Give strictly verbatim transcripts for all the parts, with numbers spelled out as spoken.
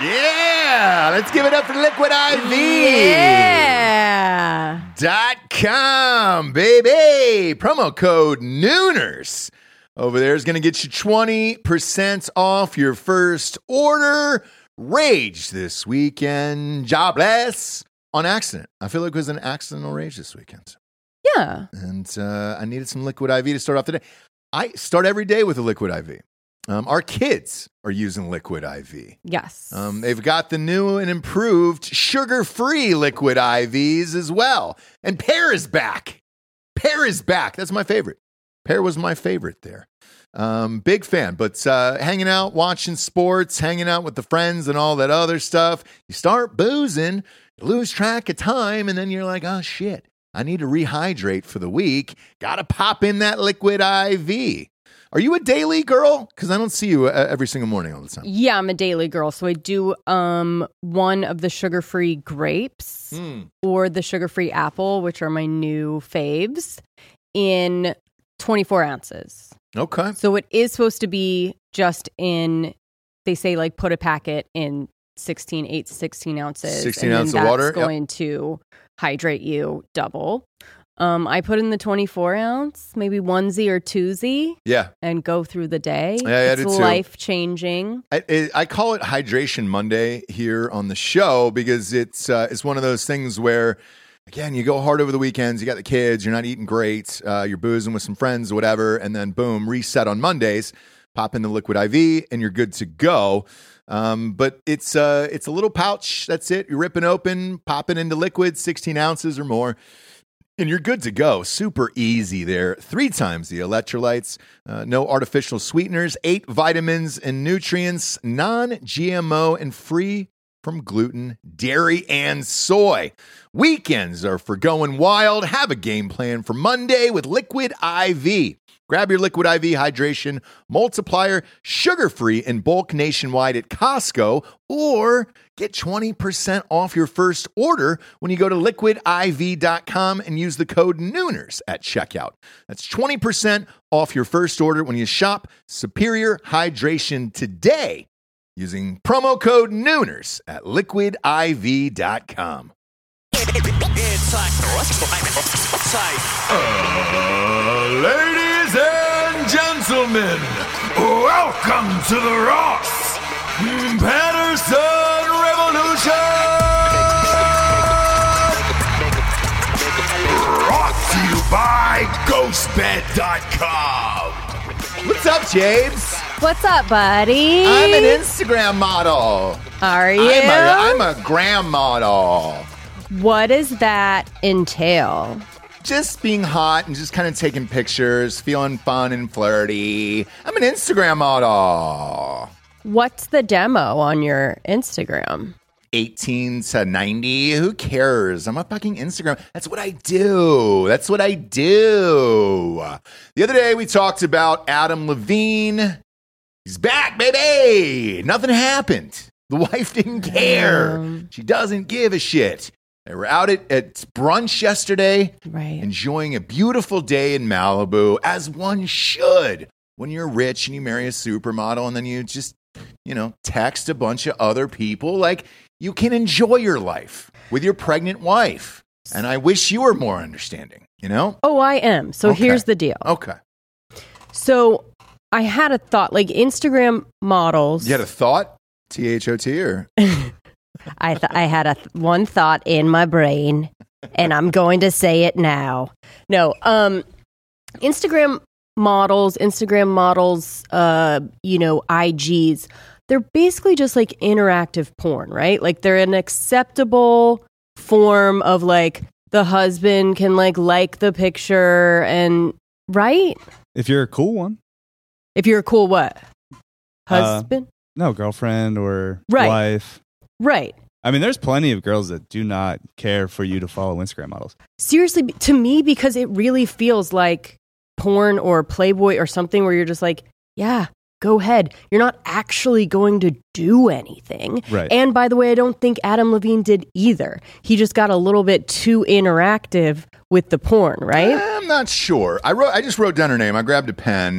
Yeah, let's give it up for Liquid I V. Yeah. Dot com, baby. Promo code Nooners over there is going to get you twenty percent off your first order. Rage this weekend. Jobless on accident. I feel like it was an accidental rage this weekend. Yeah. And uh, I needed some Liquid I V to start off the day. I start every day with a Liquid I V. Um, our kids are using Liquid I V. Yes. Um, they've got the new and improved sugar-free Liquid I Vs as well. And Pear is back. Pear is back. That's my favorite. Pear was my favorite there. Um, big fan. But uh, hanging out, watching sports, hanging out with the friends and all that other stuff. You start boozing, you lose track of time, and then you're like, oh, shit. I need to rehydrate for the week. Got to pop in that Liquid I V. Are you a daily girl? Because I don't see you uh, every single morning all the time. Yeah, I'm a daily girl. So I do um, one of the sugar-free grapes Mm. or the sugar-free apple, which are my new faves, in twenty-four ounces. Okay. So it is supposed to be just in, they say like put a packet in sixteen, eight to sixteen ounces. sixteen and ounces then of water. That's going yep. to hydrate you double. Um, I put in the twenty-four ounce, maybe onesie or twosie. Yeah. And go through the day. Yeah, I it's do too. life-changing. I, it, I call it Hydration Monday here on the show because it's uh, it's one of those things where, again, you go hard over the weekends, you got the kids, you're not eating great, uh, you're boozing with some friends or whatever, and then boom, reset on Mondays, pop in the Liquid I V, and you're good to go. Um, but it's, uh, it's a little pouch, that's it. You're ripping open, popping into liquid, sixteen ounces or more. And you're good to go. Super easy there. Three times the electrolytes, uh, no artificial sweeteners, eight vitamins and nutrients, non-G M O and free from gluten, dairy, and soy. Weekends are for going wild. Have a game plan for Monday with Liquid I V. Grab your Liquid I V Hydration Multiplier, sugar-free in bulk nationwide at Costco, or get twenty percent off your first order when you go to liquid I V dot com and use the code Nooners at checkout. That's twenty percent off your first order when you shop Superior Hydration today using promo code Nooners at liquid I V dot com. It's like Uh, ladies and gentlemen, welcome to the Ross Patterson Revolution! Brought to you by ghost bed dot com. What's up, James? What's up, buddy? I'm an Instagram model. Are you? I'm a, I'm a gram model. What does that entail? Just being hot and just kind of taking pictures, feeling fun and flirty. I'm an Instagram model. What's the demo on your Instagram? eighteen to ninety. Who cares? I'm a fucking Instagram. That's what I do. That's what I do. The other day we talked about Adam Levine. He's back, baby. Nothing happened. The wife didn't care. Um, she doesn't give a shit. They were out at, at brunch yesterday, right. enjoying a beautiful day in Malibu, as one should. When you're rich and you marry a supermodel and then you just, you know, text a bunch of other people, like, you can enjoy your life with your pregnant wife. And I wish you were more understanding, you know? Oh, I am. So okay. Here's the deal. Okay. So I had a thought, like Instagram models. You had a thought? T H O T or? I th- I had a th- one thought in my brain, and I'm going to say it now. No, um, Instagram models, Instagram models, uh, you know, I Gs, they're basically just like interactive porn, right? Like they're an acceptable form of like the husband can like like the picture and right? If you're a cool one. If you're a cool what? Husband? Uh, no, girlfriend or right. wife. Right. I mean, there's plenty of girls that do not care for you to follow Instagram models. Seriously, to me, because it really feels like porn or Playboy or something where you're just like, yeah, go ahead. You're not actually going to do anything. Right. And by the way, I don't think Adam Levine did either. He just got a little bit too interactive with the porn, right? I'm not sure. I wrote. I just wrote down her name. I grabbed a pen.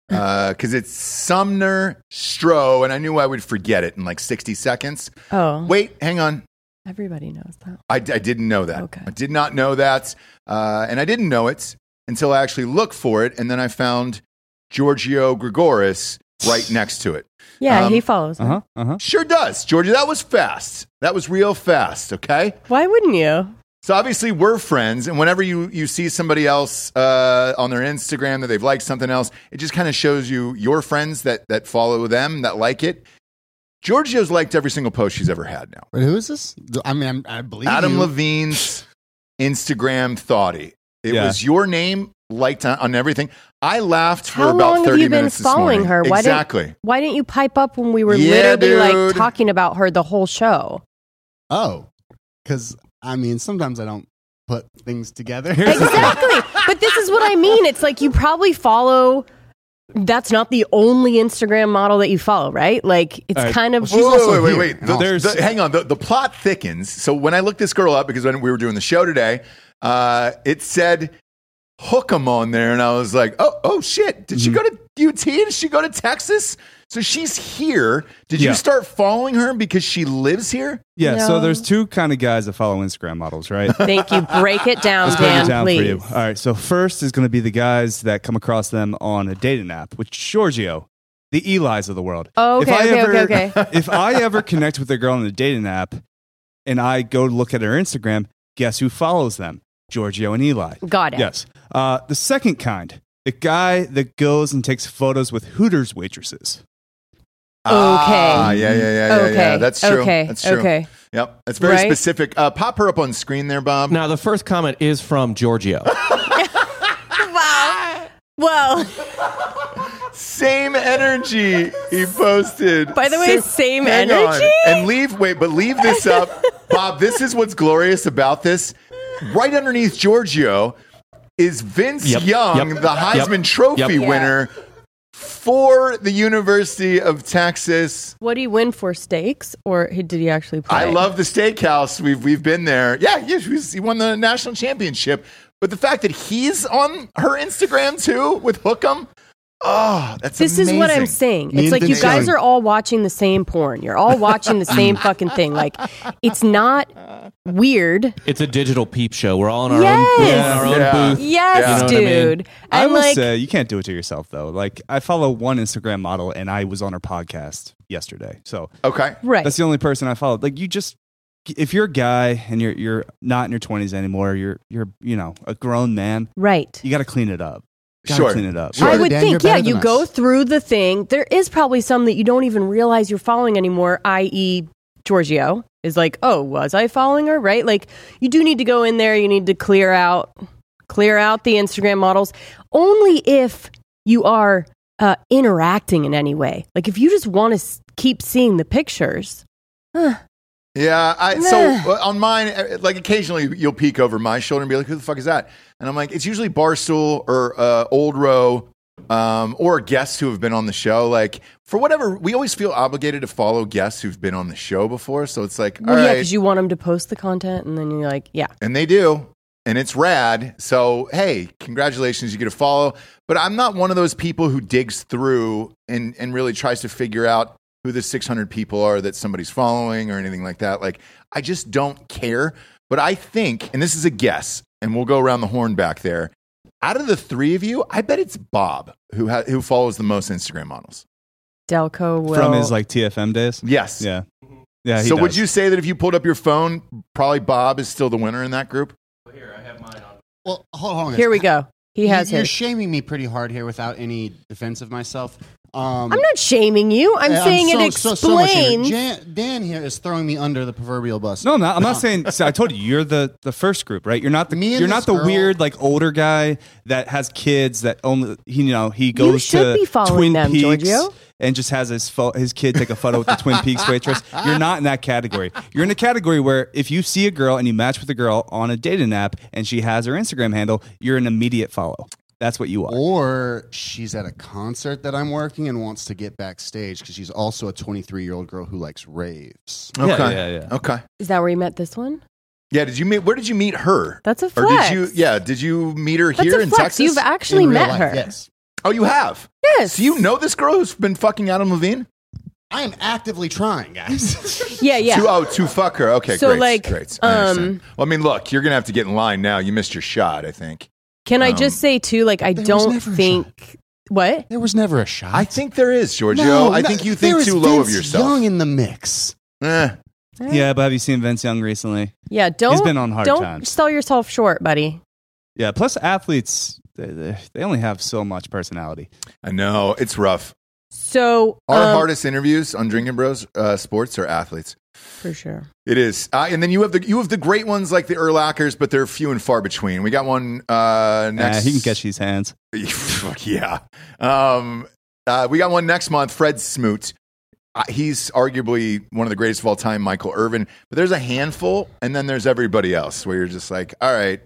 because it's Sumner Stroh, and I knew I would forget it in like sixty seconds. Oh. Wait, hang on. Everybody knows that. I, I didn't know that. Okay. I did not know that. Uh, and I didn't know it until I actually looked for it. And then I found Giorgio Grigoris right next to it. Yeah, Um, he follows. Uh huh. Uh huh. Sure does. Georgia, that was fast. That was real fast, okay? Why wouldn't you? So obviously we're friends, and whenever you, you see somebody else uh, on their Instagram that they've liked something else, it just kind of shows you your friends that, that follow them, that like it. Giorgio's liked every single post she's ever had now. Wait, who is this? I mean, I'm, I believe Adam you. Levine's Instagram thoughty. It Yeah. was your name liked on, on everything. I laughed for How about long have thirty you been minutes this following morning. her? Why exactly. Didn't, why didn't you pipe up when we were Yeah, literally dude. like talking about her the whole show? Oh, because I mean, sometimes I don't put things together. Exactly. But this is what I mean. It's like you probably follow. That's not the only Instagram model that you follow, right? Like it's All right. kind of. Well, she's Wait, also wait, wait, here. wait. And The- also- There's- the- hang on. The, the plot thickens. So when I looked this girl up, because when we were doing the show today, uh, it said Hook'em on there, and I was like, oh, oh shit! Did she go to U T? Did she go to Texas? So she's here. Did Yeah. you start following her because she lives here? Yeah. No. So there's two kind of guys that follow Instagram models, right? Thank you. Break it down, Let's break Dan, it down please. for you. All right. So first is going to be the guys that come across them on a dating app, which Giorgio, the Eli's of the world. Oh, If okay, I okay, ever, okay, okay. If I ever connect with a girl on a dating app and I go look at her Instagram, guess who follows them? Giorgio and Eli. Got it. Yes. Uh, the second kind, the guy that goes and takes photos with Hooters waitresses. Ah, yeah, yeah, yeah, yeah, Okay. yeah. That's true. Okay. That's true. Okay. Yep. That's very Right? specific. Uh, pop her up on screen there, Bob. Now, the first comment is from Giorgio. Wow. Well, Same energy he posted. by the way, same Hang on. energy? And leave, wait, but leave this up. Bob, this is what's glorious about this. Right underneath Giorgio is Vince Yep, Young, yep, the Heisman yep, Trophy yep. Yeah. winner for the University of Texas. What do you win for, steaks, or did he actually play? I love the steakhouse. We've we've been there. Yeah, yeah, he was- he won the national championship. But the fact that he's on her Instagram too with Hook'em, oh, that's This amazing. is what I'm saying. Me It's and like you Vince guys Young. are all watching the same porn. You're all watching the same fucking thing. Like, it's not weird. It's a digital peep show. We're all in our Yes. own, we're in our own Yeah. booth. Yes, You know what I mean? dude. I And will like, say you can't do it to yourself though. Like I follow one Instagram model and I was on her podcast yesterday. So Okay. right. that's the only person I followed. Like you just if you're a guy and you're you're not in your twenties anymore, you're you're you know, a grown man, right. you got to clean it up. Gotta Sure. clean it up. Sure. I would Dan, think, you're yeah, better you than go us. through the thing. There is probably some that you don't even realize you're following anymore, that is. Giorgio is like, oh, was I following her? Right? Like, you do need to go in there. You need to clear out, clear out the Instagram models. Only if you are uh, interacting in any way. Like, if you just want to s- keep seeing the pictures. huh. Yeah, I, Meh. so uh, on mine, uh, like occasionally you'll peek over my shoulder and be like, "Who the fuck is that?" And I'm like, "It's usually Barstool or uh, Old Row, um, or guests who have been on the show." Like for whatever, we always feel obligated to follow guests who've been on the show before. So it's like, all Well, yeah, right, because you want them to post the content, and then you're like, yeah. and they do, and it's rad. So hey, congratulations, you get a follow. But I'm not one of those people who digs through and and really tries to figure out who the six hundred people are that somebody's following or anything like that. Like, I just don't care. But I think, and this is a guess, and we'll go around the horn back there. Out of the three of you, I bet it's Bob who ha- who follows the most Instagram models. Delco will. From his like T F M days. Yes. Yeah. Yeah. He So would does. you say that if you pulled up your phone, probably Bob is still the winner in that group? Well, hold on. Here we go. He has You're his. shaming me pretty hard here without any defense of myself. Um, I'm not shaming you. I'm yeah, saying so- it so- so much here. explains. Jan, Dan here is throwing me under the proverbial bus. No, I'm not. I'm not saying. See, I told you, you're the, the first group, right? You're not the Me and you're this not the girl- weird like older guy that has kids that only he you know he goes should to be following Twin them, Peaks Giorgio. and just has his fo- his kid take a photo with the Twin Peaks waitress. You're not in that category. You're in a category where if you see a girl and you match with a girl on a dating app and she has her Instagram handle, you're an immediate follow. That's what you are. Or she's at a concert that I'm working and wants to get backstage because she's also a twenty-three-year-old girl who likes raves. Yeah, Okay. yeah, yeah. Okay. Is that where you met this one? Yeah. Did you meet? Where did you meet her? That's a Or flex. did you? Yeah. Did you meet her That's here a in flex. Texas? You've actually In real met life, her. Yes. Oh, you have? Yes. So you know this girl who's been fucking Adam Levine? I am actively trying, guys. Yeah, yeah. To, oh, to fuck her. Okay, So, great. like, great. I um, understand. Well, I mean, look, you're going to have to get in line now. You missed your shot, I think. Can I Um, just say too? Like, I there was don't never a think what. There was never a shot. I think there is, Giorgio. No, I no, think you there think is too low of Vince yourself. Young in the mix. Eh. Yeah, but have you seen Vince Young recently? Yeah, don't. He's been on hard don't times. sell yourself short, buddy. Yeah, plus athletes, they, they, they only have so much personality. I know. It's rough. So Our um, hardest interviews on Drinking Bros uh, Sports are athletes. for sure. It is, uh, and then you have the you have the great ones like the Urlachers, but they're few and far between. We got one uh, Nah, next. he can catch these hands. Fuck yeah. Um, uh, we got one next month. Fred Smoot. Uh, he's arguably one of the greatest of all time. Michael Irvin. But there's a handful, and then there's everybody else where you're just like, all right,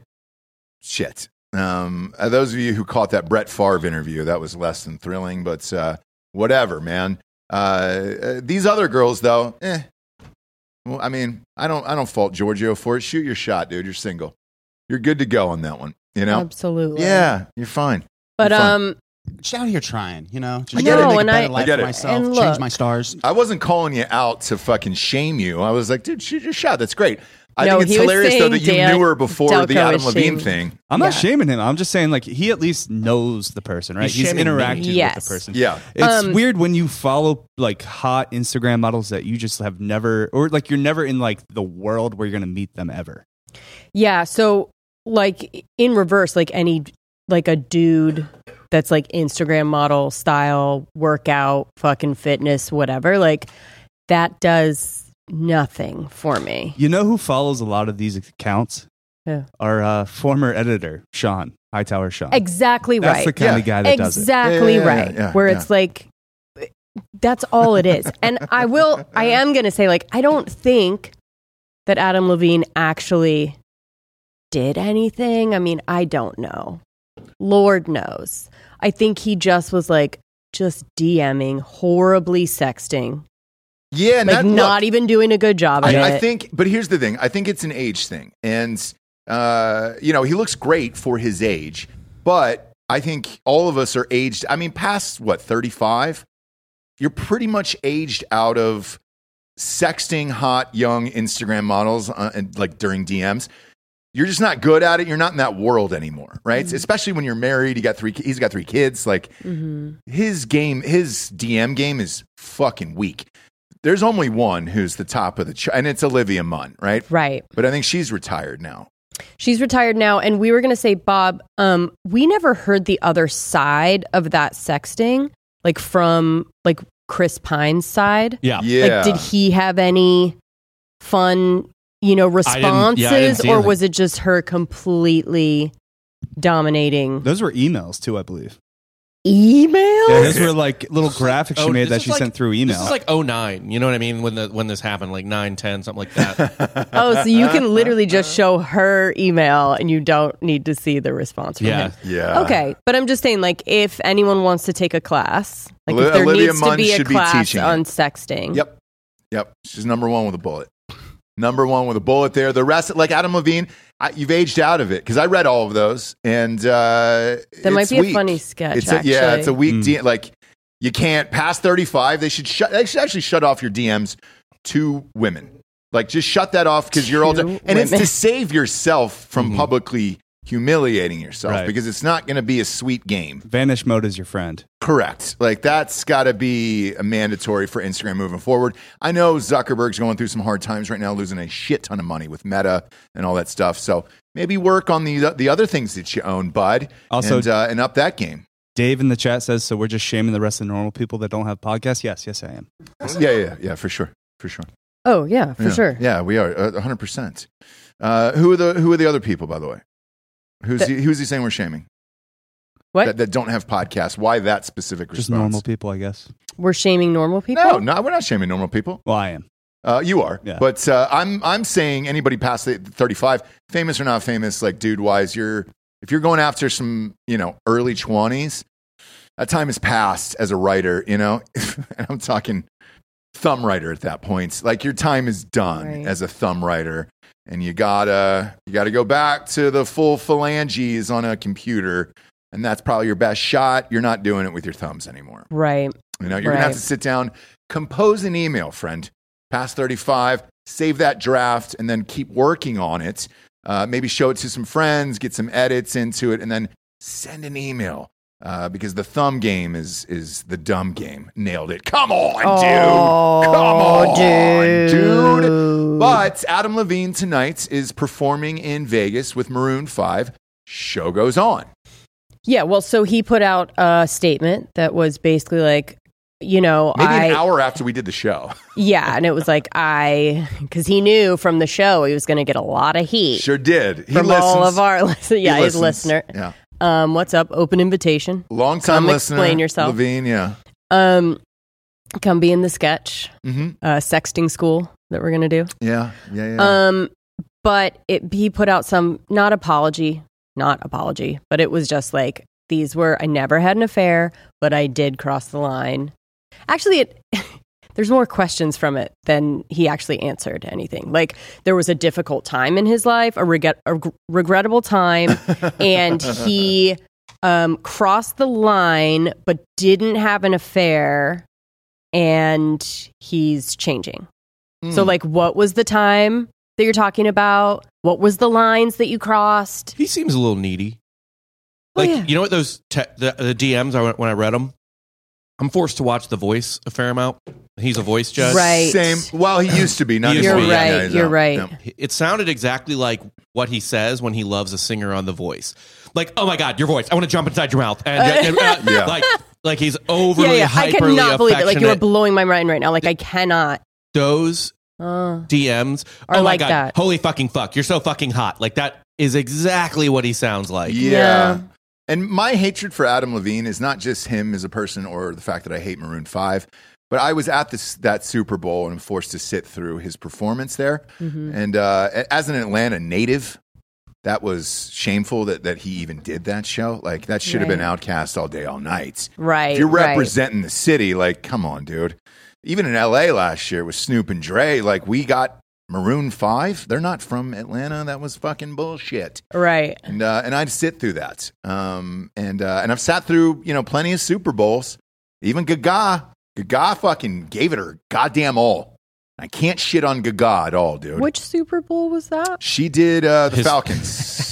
shit. Um, uh, those of you who caught that Brett Favre interview, that was less than thrilling, but uh, whatever, man. Uh, uh, these other girls, though, eh. Well, I mean, I don't, I don't fault Giorgio for it. Shoot your shot, dude. You're single. You're good to go on that one. You know? Absolutely. Yeah, you're fine. But You're fine. um, Just out here trying, you know. Just I get trying it. to make No, a and better I- life I get for it. myself. And Change look- my stars. I wasn't calling you out to fucking shame you. I was like, dude, shoot your shot. That's great. I No, think it's he was hilarious though saying that you Dan knew her before the Delco Adam is Levine shaming- thing. I'm not Yeah. shaming him. I'm just saying, like, he at least knows the person, right? He's He's, shaming me. interacted with Yes. the person. Yeah. It's Um, weird when you follow like hot Instagram models that you just have never, or like you're never in like the world where you're going to meet them ever. yeah. So like in reverse, like any like a dude that's like Instagram model style, workout, fucking fitness, whatever. Like that does nothing for me. You know who follows a lot of these accounts? Yeah. Our uh, former editor, Sean Hightower. Sean. Exactly That's right. the kind Yeah. of guy that does it. Exactly Yeah, yeah, yeah, right. yeah, Where yeah. it's like, that's all it is. And I will, I am going to say, like, I don't think that Adam Levine actually did anything. I mean, I don't know. Lord knows. I think he just was like, just DMing, horribly sexting, Yeah, and like that, not look, even doing a good job at I, I it. think, but here's the thing. I think it's an age thing. And, uh, you know, he looks great for his age, but I think all of us are aged. I mean, past what, thirty-five? You're pretty much aged out of sexting hot young Instagram models uh, and like during D Ms. You're just not good at it. You're not in that world anymore, right? Mm-hmm. Especially when you're married. You got three. He's got three kids. Like Mhm. his game, his D M game is fucking weak. There's only one who's the top of the ch- and it's Olivia Munn, right? Right. But I think she's retired now. She's retired now, and we were going to say, Bob, um, we never heard the other side of that sexting, like from like Chris Pine's side. Yeah. Yeah. Like, did he have any fun, you know, responses, yeah, I didn't see or anything. was it just her completely dominating Those were emails too, I believe. emails? Yeah, those were like little graphics she Oh, made this that is she like- sent through email. This is like oh nine. You know what I mean? When the when this happened, like nine, ten, something like that. Oh, so you can literally just show her email, and you don't need to see the response from Yeah. him. Yeah. Okay, but I'm just saying, like, if anyone wants to take a class, like, Oli- if there Olivia needs to Munn be a should be class teaching it. on sexting, Yep. Yep. She's number one with a bullet. Number one with a bullet there. The rest, like Adam Levine, I, you've aged out of it because I read all of those, and uh, that might it's be weak. a funny sketch. It's a, actually. yeah, it's a weak Mm. D M. Like you can't past thirty-five. They should shut. They should actually shut off your D Ms to women. Like just shut that off because you're older, To and it's to women. save yourself from Mhm. publicly humiliating yourself Right. because it's not going to be a sweet game. Vanish mode is your friend. Correct. Like that's got to be a mandatory for Instagram moving forward. I know Zuckerberg's going through some hard times right now, losing a shit ton of money with Meta and all that stuff. So maybe work on the the other things that you own, bud. Also- and, uh, and up that game. Dave in the chat says, so we're just shaming the rest of the normal people that don't have podcasts? Yes, yes, I am. Yeah, yeah, yeah, for sure, for sure. Oh yeah, for yeah. sure. Yeah, we are a hundred percent. Uh, who are the Who are the other people, by the way? Who's The- he, who's he saying we're shaming? What? That, that don't have podcasts. Why that specific Just response? normal people, I guess. We're shaming normal people. No, no, we're not shaming normal people. Well, I am. Uh, you are, Yeah. but uh, I'm I'm saying anybody past the thirty-five, famous or not famous, like dude wise, you're if you're going after some you know early twenties, that time has passed as a writer, you know, and I'm talking thumb writer at that point. Like your time is done Right. as a thumb writer, and you gotta you gotta go back to the full phalanges on a computer and that's probably your best shot. You're not doing it with your thumbs anymore. Right. You know, you're gonna have Right. to sit down, compose an email, friend. Past thirty-five, save that draft, and then keep working on it. Uh, maybe show it to some friends, get some edits into it, and then send an email. Uh, because the thumb game is is the dumb game. Nailed it. Come on, dude. Come on, dude. dude. But Adam Levine tonight is performing in Vegas with Maroon five. Show goes on. Yeah, well, so he put out a statement that was basically like, you know, Maybe I, an hour after we did the show. yeah, and it was like, I, because he knew from the show he was going to get a lot of heat Sure did. He from listens. all of our, listen, yeah, He his listens. listener. Yeah. Um, what's up? Open invitation. Long time Come listener. explain yourself. Levine, yeah. Um, come be in the sketch, Mm-hmm. uh, sexting school that we're going to do. Yeah, yeah, yeah. Um, but it, he put out some, not apology, not apology, but it was just like, these were, I never had an affair, but I did cross the line. Actually, it, there's more questions from it than he actually answered anything. Like, there was a difficult time in his life, a, regret, a g- regrettable time, and he um, crossed the line, but didn't have an affair, and he's changing. Mm. So, like, what was the time that you're talking about? What was the lines that you crossed? He seems a little needy. Oh, Like, yeah. you know what those te- the, the D Ms I when I read them? I'm forced to watch The Voice a fair amount. He's a voice judge. Right. Same. Well, he used to be. Not He used to anymore. be, You're yeah, right. Yeah, he's You're out. right. Yeah. It sounded exactly like what he says when he loves a singer on The Voice. Like, oh my God, your voice. I want to jump inside your mouth. And, uh, uh, Yeah. like, like he's overly Yeah, yeah. I hyperly cannot believe it. Like, you are affectionate. blowing my mind right now. Like, I cannot. Those Uh, D Ms Are oh my like God, that. holy fucking fuck. You're so fucking hot. Like, that is exactly what he sounds like. Yeah. Yeah. And my hatred for Adam Levine is not just him as a person or the fact that I hate Maroon five, but I was at this that Super Bowl and forced to sit through his performance there. Mm-hmm. And uh, as an Atlanta native, that was shameful that, that he even did that show. Like, that should have been Right. Outcast all day, all night. right. If you're right. representing the city, like, come on, dude. Even in L A last year with Snoop and Dre, like, we got Maroon five. They're not from Atlanta. That was fucking bullshit. Right. And uh, and I'd sit through that. Um, and uh, and I've sat through, you know, plenty of Super Bowls. Even Gaga, Gaga fucking gave it her goddamn all. I can't shit on Gaga at all, dude. Which Super Bowl was that? She did uh, the His- Falcons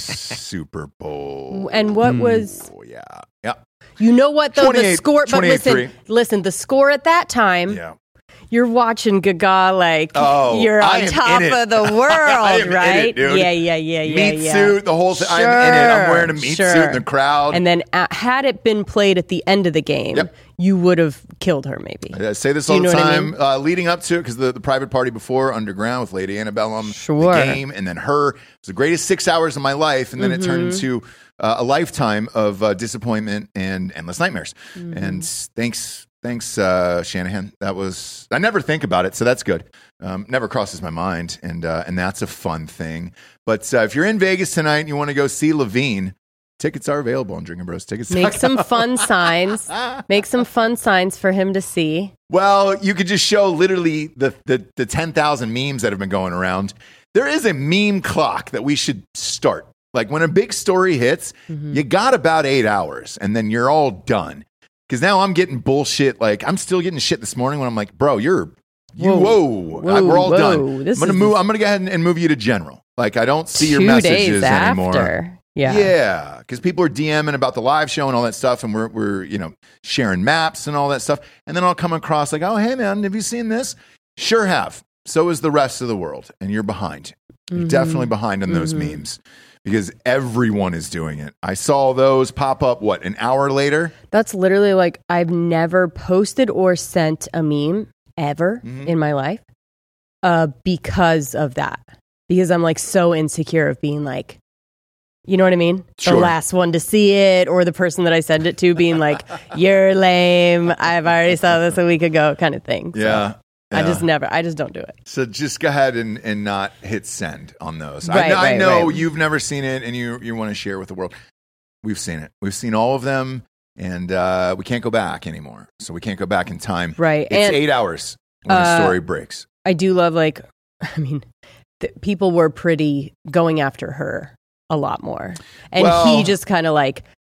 Super Bowl. And what was, Oh yeah, yeah, you know what though? The twenty-eight score, but listen, twenty-eight three. listen, the score at that time, yeah. you're watching Gaga like Oh, you're I on am top in it. of the I world, am in it, right? dude. Yeah, yeah, yeah, yeah, Meat yeah. suit, the whole thing. I'm in it. I'm wearing a meat Sure, suit in the crowd. And then uh, had it been played at the end of the game, Yep. you would have killed her, maybe. I say this Do all you the know what I time, mean? uh, leading up to it, because the, the private party before Underground with Lady Antebellum, Sure. the game, and then her. It was the greatest six hours of my life, and then Mm-hmm. it turned into uh, a lifetime of uh, disappointment and endless nightmares. Mm-hmm. And thanks, thanks, uh, Shanahan. That was I never think about it, so that's good. Um, never crosses my mind, and uh, and that's a fun thing. But uh, if you're in Vegas tonight and you want to go see Levine, tickets are available on Drinking Bros Tickets. Make some fun signs. Make some fun signs for him to see. Well, you could just show literally the, the, the ten thousand memes that have been going around. There is a meme clock that we should start. Like, when a big story hits, Mm-hmm. you got about eight hours and then you're all done. Because now I'm getting bullshit. Like, I'm still getting shit this morning when I'm like, bro, you're, you, whoa, Whoa. I- we're all Whoa. done. This I'm going to is- move, I'm going to go ahead and, and move you to general. Like, I don't see your Two messages days anymore. after. Yeah. Yeah, because people are DMing about the live show and all that stuff, and we're we're you know sharing maps and all that stuff, and then I'll come across like, oh hey man, have you seen this? Sure have. So is the rest of the world, and you're behind. You're Mm-hmm. definitely behind on those memes because everyone is doing it. I saw those pop up. What, an hour later? That's literally like, I've never posted or sent a meme ever Mm-hmm. in my life uh, because of that. Because I'm like so insecure of being like, you know what I mean? Sure. The last one to see it, or the person that I send it to being like, you're lame. I've already saw this a week ago, kind of thing. So Yeah. I yeah. just never, I just don't do it. So just go ahead and, and not hit send on those. Right, I, I right, know right. you've never seen it and you you want to share with the world. We've seen it. We've seen all of them, and uh, we can't go back anymore. So we can't go back in time. Right. It's And eight hours when a uh, story breaks. I do love, like, I mean, th- people were pretty going after her a lot more. And Well- he just kind of like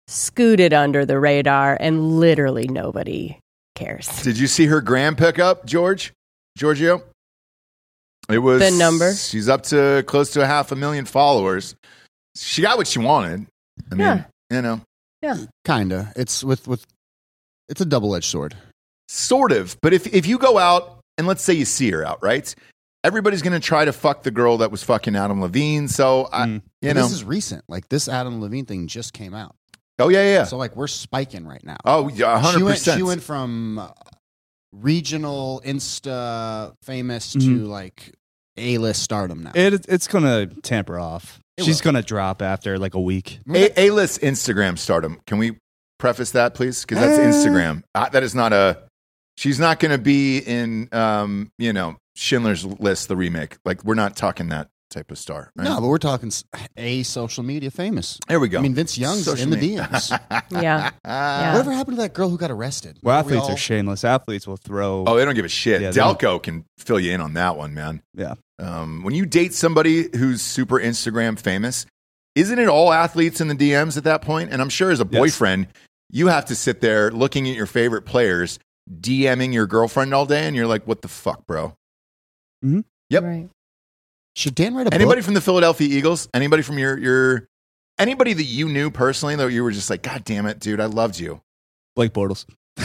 scooted under the radar, and literally nobody cares. Did you see her gram pickup, George? Giorgio? It was The number? She's up to close to a half a million followers. She got what she wanted. I mean, Yeah. you know, Kinda. It's with with. It's a double edged sword. sort of. But if if you go out and let's say you see her out, right? Everybody's going to try to fuck the girl that was fucking Adam Levine. So I, Mm. you But know, this is recent. Like this Adam Levine thing just came out. oh yeah, yeah. yeah. So like we're spiking right now. Oh, yeah, a hundred She went, percent. she went from uh, regional Insta famous to Mhm. like A list stardom now. It, it's gonna tamper off. It She's will. gonna drop after like a week. A- A-list Instagram stardom. Can we preface that, please? Because that's Uh. Instagram. Uh, that is not a. She's not going to be in, um, you know, Schindler's List, the remake. Like we're not talking that type of star. Right? No, but we're talking s- a social media famous. There we go. I mean, Vince Young's Social in the media. D Ms. Yeah. Yeah. Whatever happened to that girl who got arrested? Well, Were we athletes all- are shameless. Athletes will throw. Oh, they don't give a shit. Yeah, they don't- Delco can fill you in on that one, man. Yeah. Um, when you date somebody who's super Instagram famous, isn't it all athletes in the D Ms at that point? And I'm sure as a Yes. boyfriend, you have to sit there looking at your favorite players, DMing your girlfriend all day, and you're like, "What the fuck, bro?" Yep. Right. Should Dan write a Anybody book? from the Philadelphia Eagles? Anybody from your your anybody that you knew personally that you were just like, God damn it, dude, I loved you. Blake Bortles.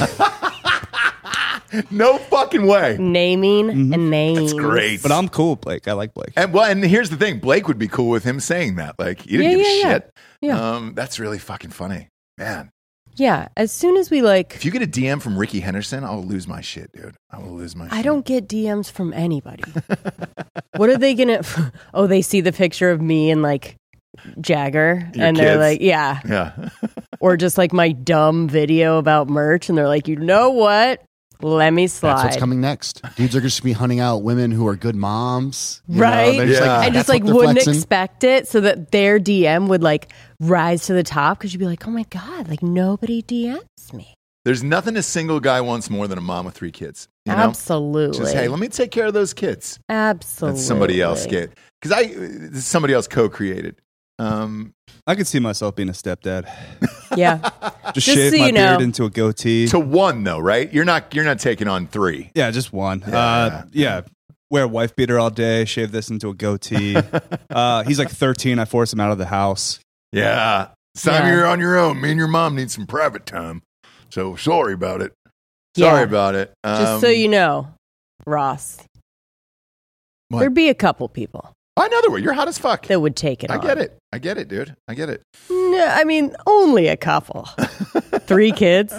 No fucking way. Naming Mhm. and names. That's great. But I'm cool, with Blake. I like Blake. And well, and here's the thing: Blake would be cool with him saying that. Like, he didn't Yeah, give a yeah, yeah. shit. Yeah. Um, that's really fucking funny, man. Yeah. As soon as we like, If you get a D M from Ricky Henderson, I'll lose my shit, dude. I will lose my. I shit. don't get D Ms from anybody. What are they gonna? Oh, they see the picture of me and like Jagger, Your and they're kids? like, yeah, Yeah. or just like my dumb video about merch, and they're like, you know what? Let me slide. That's what's coming next. Dudes are just to be hunting out women who are good moms, you know? Right? They're just Yeah. like, and just that's like what they're wouldn't flexing. expect it, so that their D M would like rise to the top because you'd be like, oh my god, like nobody D Ms me. There's nothing a single guy wants more than a mom with three kids. You know? Absolutely. Just hey, let me take care of those kids. Absolutely. That somebody else get because I this is somebody else co-created. Um, I could see myself being a stepdad. Yeah. Just, Just shave so my you know. beard into a goatee. to one though, right? You're not you're not taking on three. Yeah, just one. Yeah. Uh, yeah. Wear a wife beater all day, shave this into a goatee. uh, he's like thirteen. I force him out of the house. Yeah. It's time Yeah. you're on your own. Me and your mom need some private time. So sorry about it. Sorry Yeah. about it. Um, Just so you know, Ross, What? there'd be a couple people I know the way. You're hot as fuck. that would take it I on. get it. I get it, dude. I get it. No, I mean, only a couple. Three kids.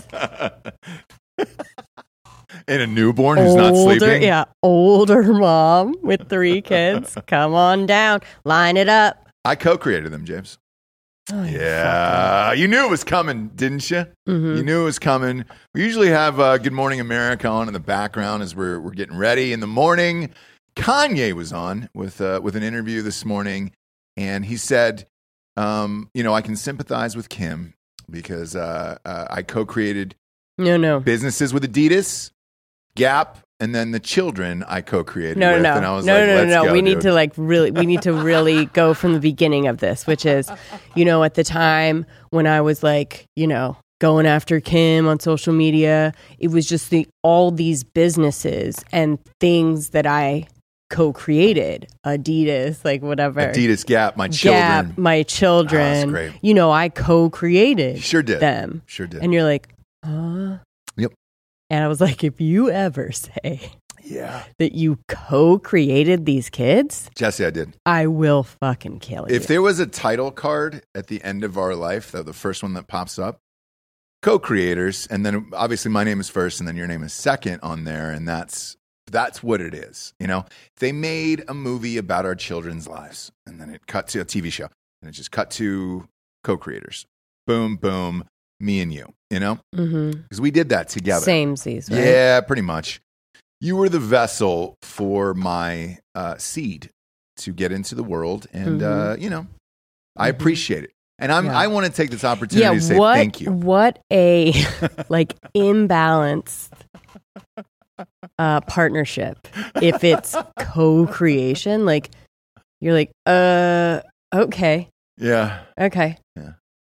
And a newborn who's not older, sleeping. yeah, older mom with three kids. Come on down, line it up. I co-created them, James. Oh, you Yeah. You knew it was coming, didn't you? Mhm. You knew it was coming. We usually have uh, Good Morning America on in the background as we're, we're getting ready in the morning. Kanye was on with, uh, with an interview this morning, and he said, um, you know, I can sympathize with Kim because uh, uh, I co-created No, no, businesses with Adidas, Gap, and then the children I co-created no, with. no, And I no, was no, like, no, let's no, no. go, We need dude. to like really, we need to really go from the beginning of this, which is, you know, at the time when I was like, you know, going after Kim on social media, it was just the all these businesses and things that I co-created, Adidas, like whatever. Adidas, Gap, my children. Gap, my children. Oh, that's great. You know, I co-created You sure did. them. Sure did. And you're like, huh? Yep. And I was like, if you ever say Yeah. that you co-created these kids, Jesse, I did. I will fucking kill you. If there was a title card at the end of our life, the, the first one that pops up, co-creators, and then obviously my name is first and then your name is second on there, and that's that's what it is. You know, they made a movie about our children's lives, and then it cut to a T V show, and it just cut to co-creators. Boom, boom, me and you, you know? Mhm. Because we did that together. Samesies, right? Yeah, pretty much. You were the vessel for my uh, seed to get into the world, and Mhm. uh, you know, I Mhm. appreciate it. And I'm, Yeah. I want to take this opportunity Yeah, to say what, thank you. what a like imbalanced uh, partnership. If it's co-creation, like you're like, uh, okay, Yeah, okay. Yeah, yeah.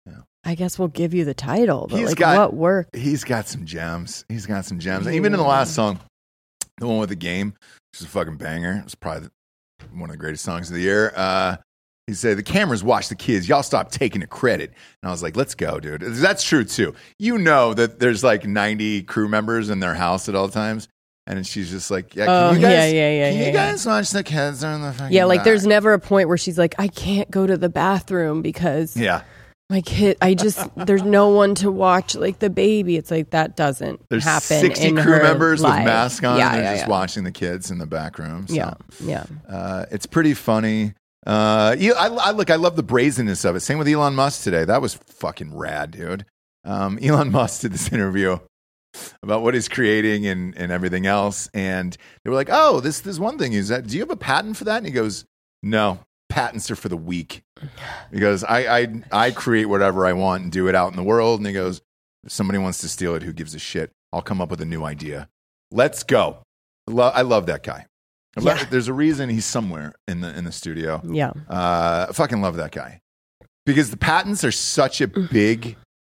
I guess we'll give you the title. But He's like, got- what work? He's got some gems. He's got some gems. And even in the last song, the one with the game, which is a fucking banger. It was probably the, one of the greatest songs of the year. Uh, he said, the cameras watch the kids. Y'all stop taking the credit. And I was like, let's go, dude. That's true, too. You know that there's like ninety crew members in their house at all times. And she's just like, yeah, can Oh, you guys, yeah, yeah, yeah, can yeah, you yeah. guys watch the kids on the fucking Yeah, like there's back?" never a point where she's like, I can't go to the bathroom because Yeah. my kid, I just, there's no one to watch like the baby. It's like that doesn't There's happen. sixty in crew her members life. with masks on. Yeah, and they're yeah, just yeah. watching the kids in the back room. So. Yeah, yeah. Uh, it's pretty funny. Uh, yeah, I, I look. I love the brazenness of it. Same with Elon Musk today. That was fucking rad, dude. Um, Elon Musk did this interview about what he's creating and, and everything else, and they were like, "Oh, this this one thing is that. Do you have a patent for that?" And he goes, "No, patents are for the weak." He goes, "I I I create whatever I want and do it out in the world." And he goes, "If somebody wants to steal it, who gives a shit? I'll come up with a new idea. Let's go." I love, I love that guy. I love- Yeah. There's a reason he's somewhere in the in the studio. Yeah. Uh, I fucking love that guy because the patents are such a big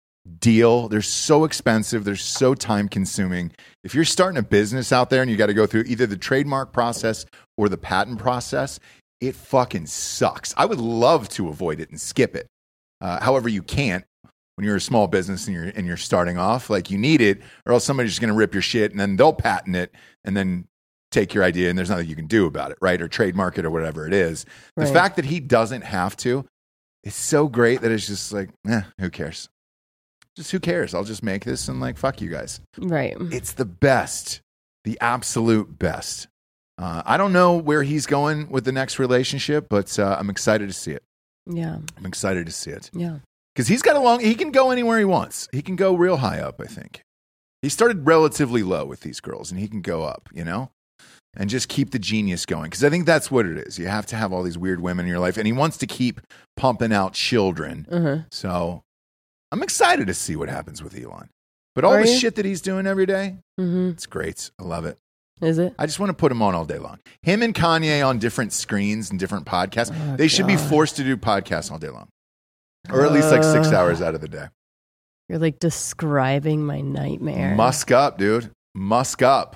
deal. They're so expensive. They're so time consuming. If you're starting a business out there and you got to go through either the trademark process or the patent process, it fucking sucks. I would love to avoid it and skip it. Uh, however, you can't when you're a small business and you're and you're starting off. Like you need it, or else somebody's just going to rip your shit and then they'll patent it and then take your idea and there's nothing you can do about it, right? Or trademark it or whatever it is. The Right. fact that he doesn't have to is so great that it's just like, eh, who cares? Just who cares? I'll just make this and like, fuck you guys. Right. It's the best, the absolute best. Uh, I don't know where he's going with the next relationship, but uh, I'm excited to see it. Yeah. I'm excited to see it. Yeah. Because he's got a long, he can go anywhere he wants. He can go real high up, I think. He started relatively low with these girls and he can go up, you know? And just keep the genius going. Because I think that's what it is. You have to have all these weird women in your life. And he wants to keep pumping out children. Uh-huh. So I'm excited to see what happens with Elon. But all Are the you? shit that he's doing every day, Mm-hmm. it's great. I love it. Is it? I just want to put him on all day long. Him and Kanye on different screens and different podcasts. Oh, they should be God. forced to do podcasts all day long. Or at least like six Ugh. hours out of the day. You're like describing my nightmare. Musk up, dude. Musk up.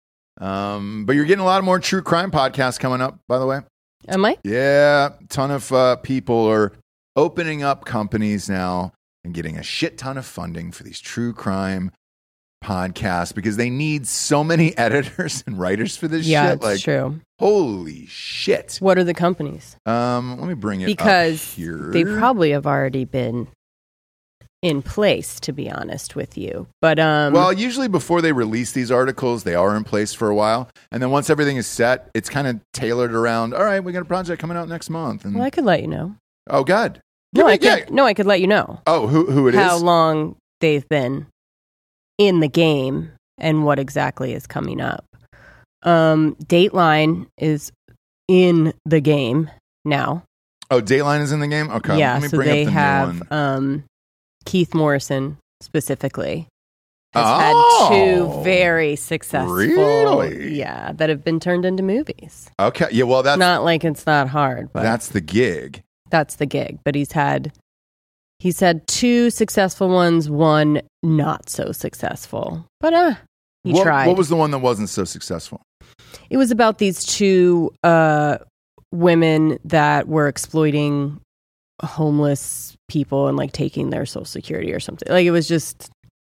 Um, but you're getting a lot of more true crime podcasts coming up, by the way. Am I? Yeah, a ton of uh, people are opening up companies now and getting a shit ton of funding for these true crime podcasts because they need so many editors and writers for this Yeah, shit. it's Like, true. holy shit. What are the companies? Um, let me bring it up Because here. they probably have already been in place, to be honest with you. But um, Well, usually before they release these articles, they are in place for a while. And then once everything is set, it's kind of tailored around, all right, we got a project coming out next month. And, well, I could let you know. oh, God. No, Give me- I could. yeah. No, I could let you know Oh, who, who it is? how long they've been in the game and what exactly is coming up. Um, Dateline is in the game now. Oh, Dateline is in the game? Okay. Yeah, Let me so bring they up the new have one. um, Keith Morrison specifically has Oh, had two very successful, really? yeah, that have been turned into movies. Okay. Yeah, well, that's, Not like it's that hard, but that's the gig. that's the gig. But he's had he's had two successful ones, one not so successful. But uh, he what, tried. What was the one that wasn't so successful? It was about these two uh, women that were exploiting homeless people and like taking their social security or something. Like it was just,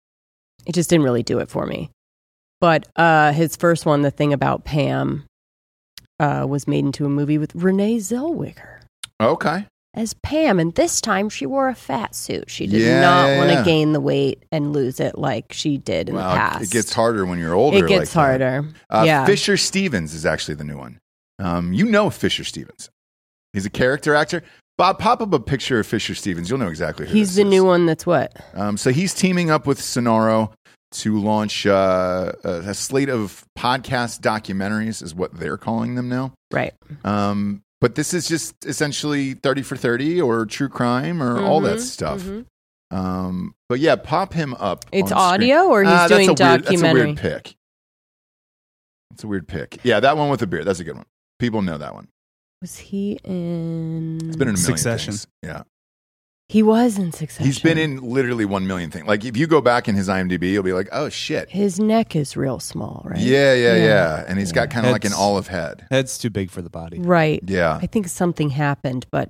it just didn't really do it for me. But uh, his first one, The Thing About Pam, uh, was made into a movie with Renee Zellweger Okay. as Pam, and this time she wore a fat suit. She did Yeah, not yeah, want to yeah. gain the weight and lose it like she did in Well, the past. it gets harder when you're older. It gets like that. harder. Uh, yeah. Fisher Stevens is actually the new one. Um, you know Fisher Stevens. He's a character actor. Bob, pop up a picture of Fisher Stevens. You'll know exactly who He's this the is. new one that's what? Um, so he's teaming up with Sonoro to launch uh, a, a slate of podcast documentaries, is what they're calling them now. Right. Um, but this is just essentially thirty for thirty or true crime or all that Mhm, stuff. mhm. Um, but yeah, pop him up. It's on screen. audio or he's Ah, that's doing a weird, documentary? That's a weird pick. That's a weird pick. Yeah, that one with the beard. That's a good one. People know that one. Was he in? It's been in a million Succession. things. Yeah. He was in Succession. He's been in literally one million things. Like if you go back in his IMDb, you'll be like, oh shit. His neck is real small, right? Yeah, yeah, yeah. Yeah. And he's got kind of like an Head's- olive head. Head's too big for the body. Right. Yeah. I think something happened, but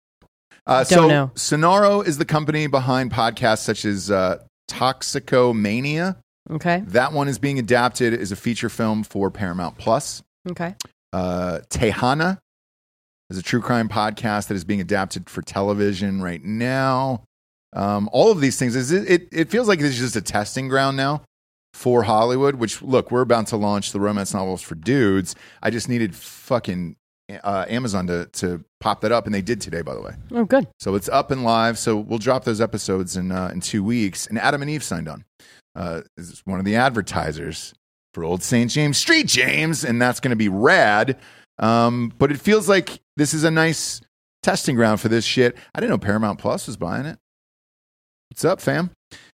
Uh, Don't so know. Sonaro is the company behind podcasts such as uh, Toxicomania. okay. That one is being adapted as a feature film for Paramount Plus. Okay. Uh, Tejana is a true crime podcast that is being adapted for television right now. Um, all of these things, is it, it, it feels like this is just a testing ground now for Hollywood, which, look, we're about to launch the romance novels for dudes. I just needed fucking uh, Amazon to, to pop that up, and they did today, by the way. Oh, good. So it's up and live. So we'll drop those episodes in uh, in two weeks. And Adam and Eve signed on. Uh, is one of the advertisers for Old Saint James Street, James, and that's going to be rad. Um, but it feels like this is a nice testing ground for this shit. I didn't know Paramount Plus was buying it. What's up, fam?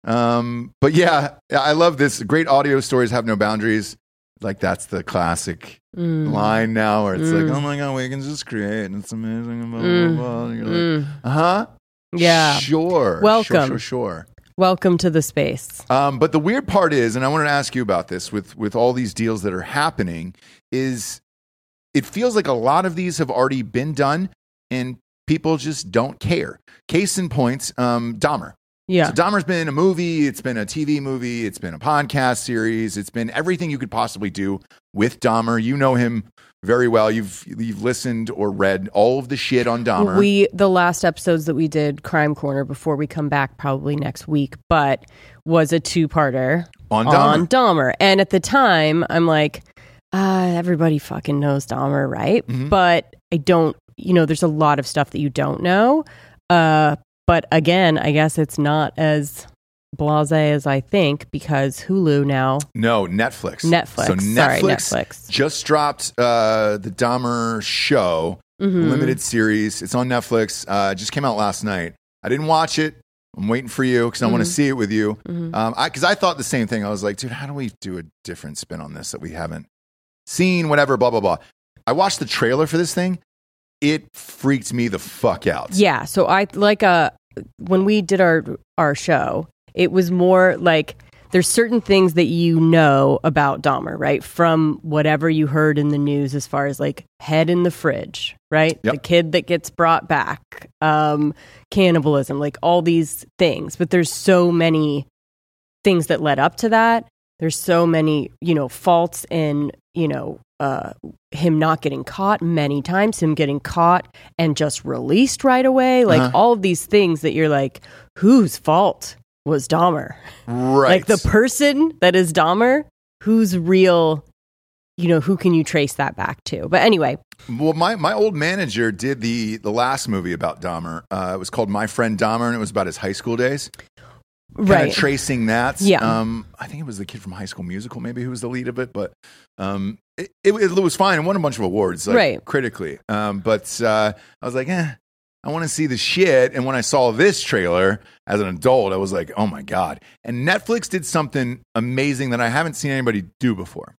Um, but yeah, I love this. Great audio stories have no boundaries. Like that's the classic Mm. line now, where it's Mm. like, oh my god, we can just create, and it's amazing. Blah, Mm. blah, blah. And you're like, Mm. uh huh. Yeah. Sure. Welcome. Sure, sure, sure. Welcome to the space. Um, but the weird part is, and I wanted to ask you about this with, with all these deals that are happening, is it feels like a lot of these have already been done and people just don't care. Case in point, um, Dahmer. Yeah. So Dahmer's been a movie, it's been a T V movie, it's been a podcast series, it's been everything you could possibly do with Dahmer. You know him very well. You've you've listened or read all of the shit on Dahmer. We the last episodes that we did Crime Corner before we come back probably next week, but was a two-parter On Dahmer. on Dahmer. And at the time, I'm like, uh, everybody fucking knows Dahmer, right? Mhm. But I don't, you know, there's a lot of stuff that you don't know. Uh, but again, I guess it's not as blasé as I think because Hulu now, No, Netflix. Netflix. So Sorry, Netflix Netflix. just dropped uh, the Dahmer show, Mhm. limited series. It's on Netflix. Uh, it just came out last night. I didn't watch it. I'm waiting for you because I want to see it with you. Mhm. Um, I Because I thought the same thing. I was like, dude, how do we do a different spin on this that we haven't seen? Whatever, blah, blah, blah. I watched the trailer for this thing. It freaked me the fuck out. Yeah, so I like uh when we did our our show, it was more like there's certain things that you know about Dahmer, right? From whatever you heard in the news as far as like head in the fridge, right? Yep. The kid that gets brought back, um, cannibalism, like all these things. But there's so many things that led up to that. There's so many, you know, faults in, you know, uh, him not getting caught many times, him getting caught and just released right away. Like Uh-huh. all of these things that you're like, whose fault was Dahmer? Right. Like the person that is Dahmer, who's real, you know, who can you trace that back to? But anyway, Well, my, my old manager did the, the last movie about Dahmer. Uh, it was called My Friend Dahmer, and it was about his high school days. Kind right. of tracing that. Yeah. Um, I think it was the kid from High School Musical, maybe, who was the lead of it. But um, it, it, it was fine and won a bunch of awards, like, Right. critically. Um, but uh, I was like, eh, I want to see the shit. And when I saw this trailer as an adult, I was like, oh my God. And Netflix did something amazing that I haven't seen anybody do before.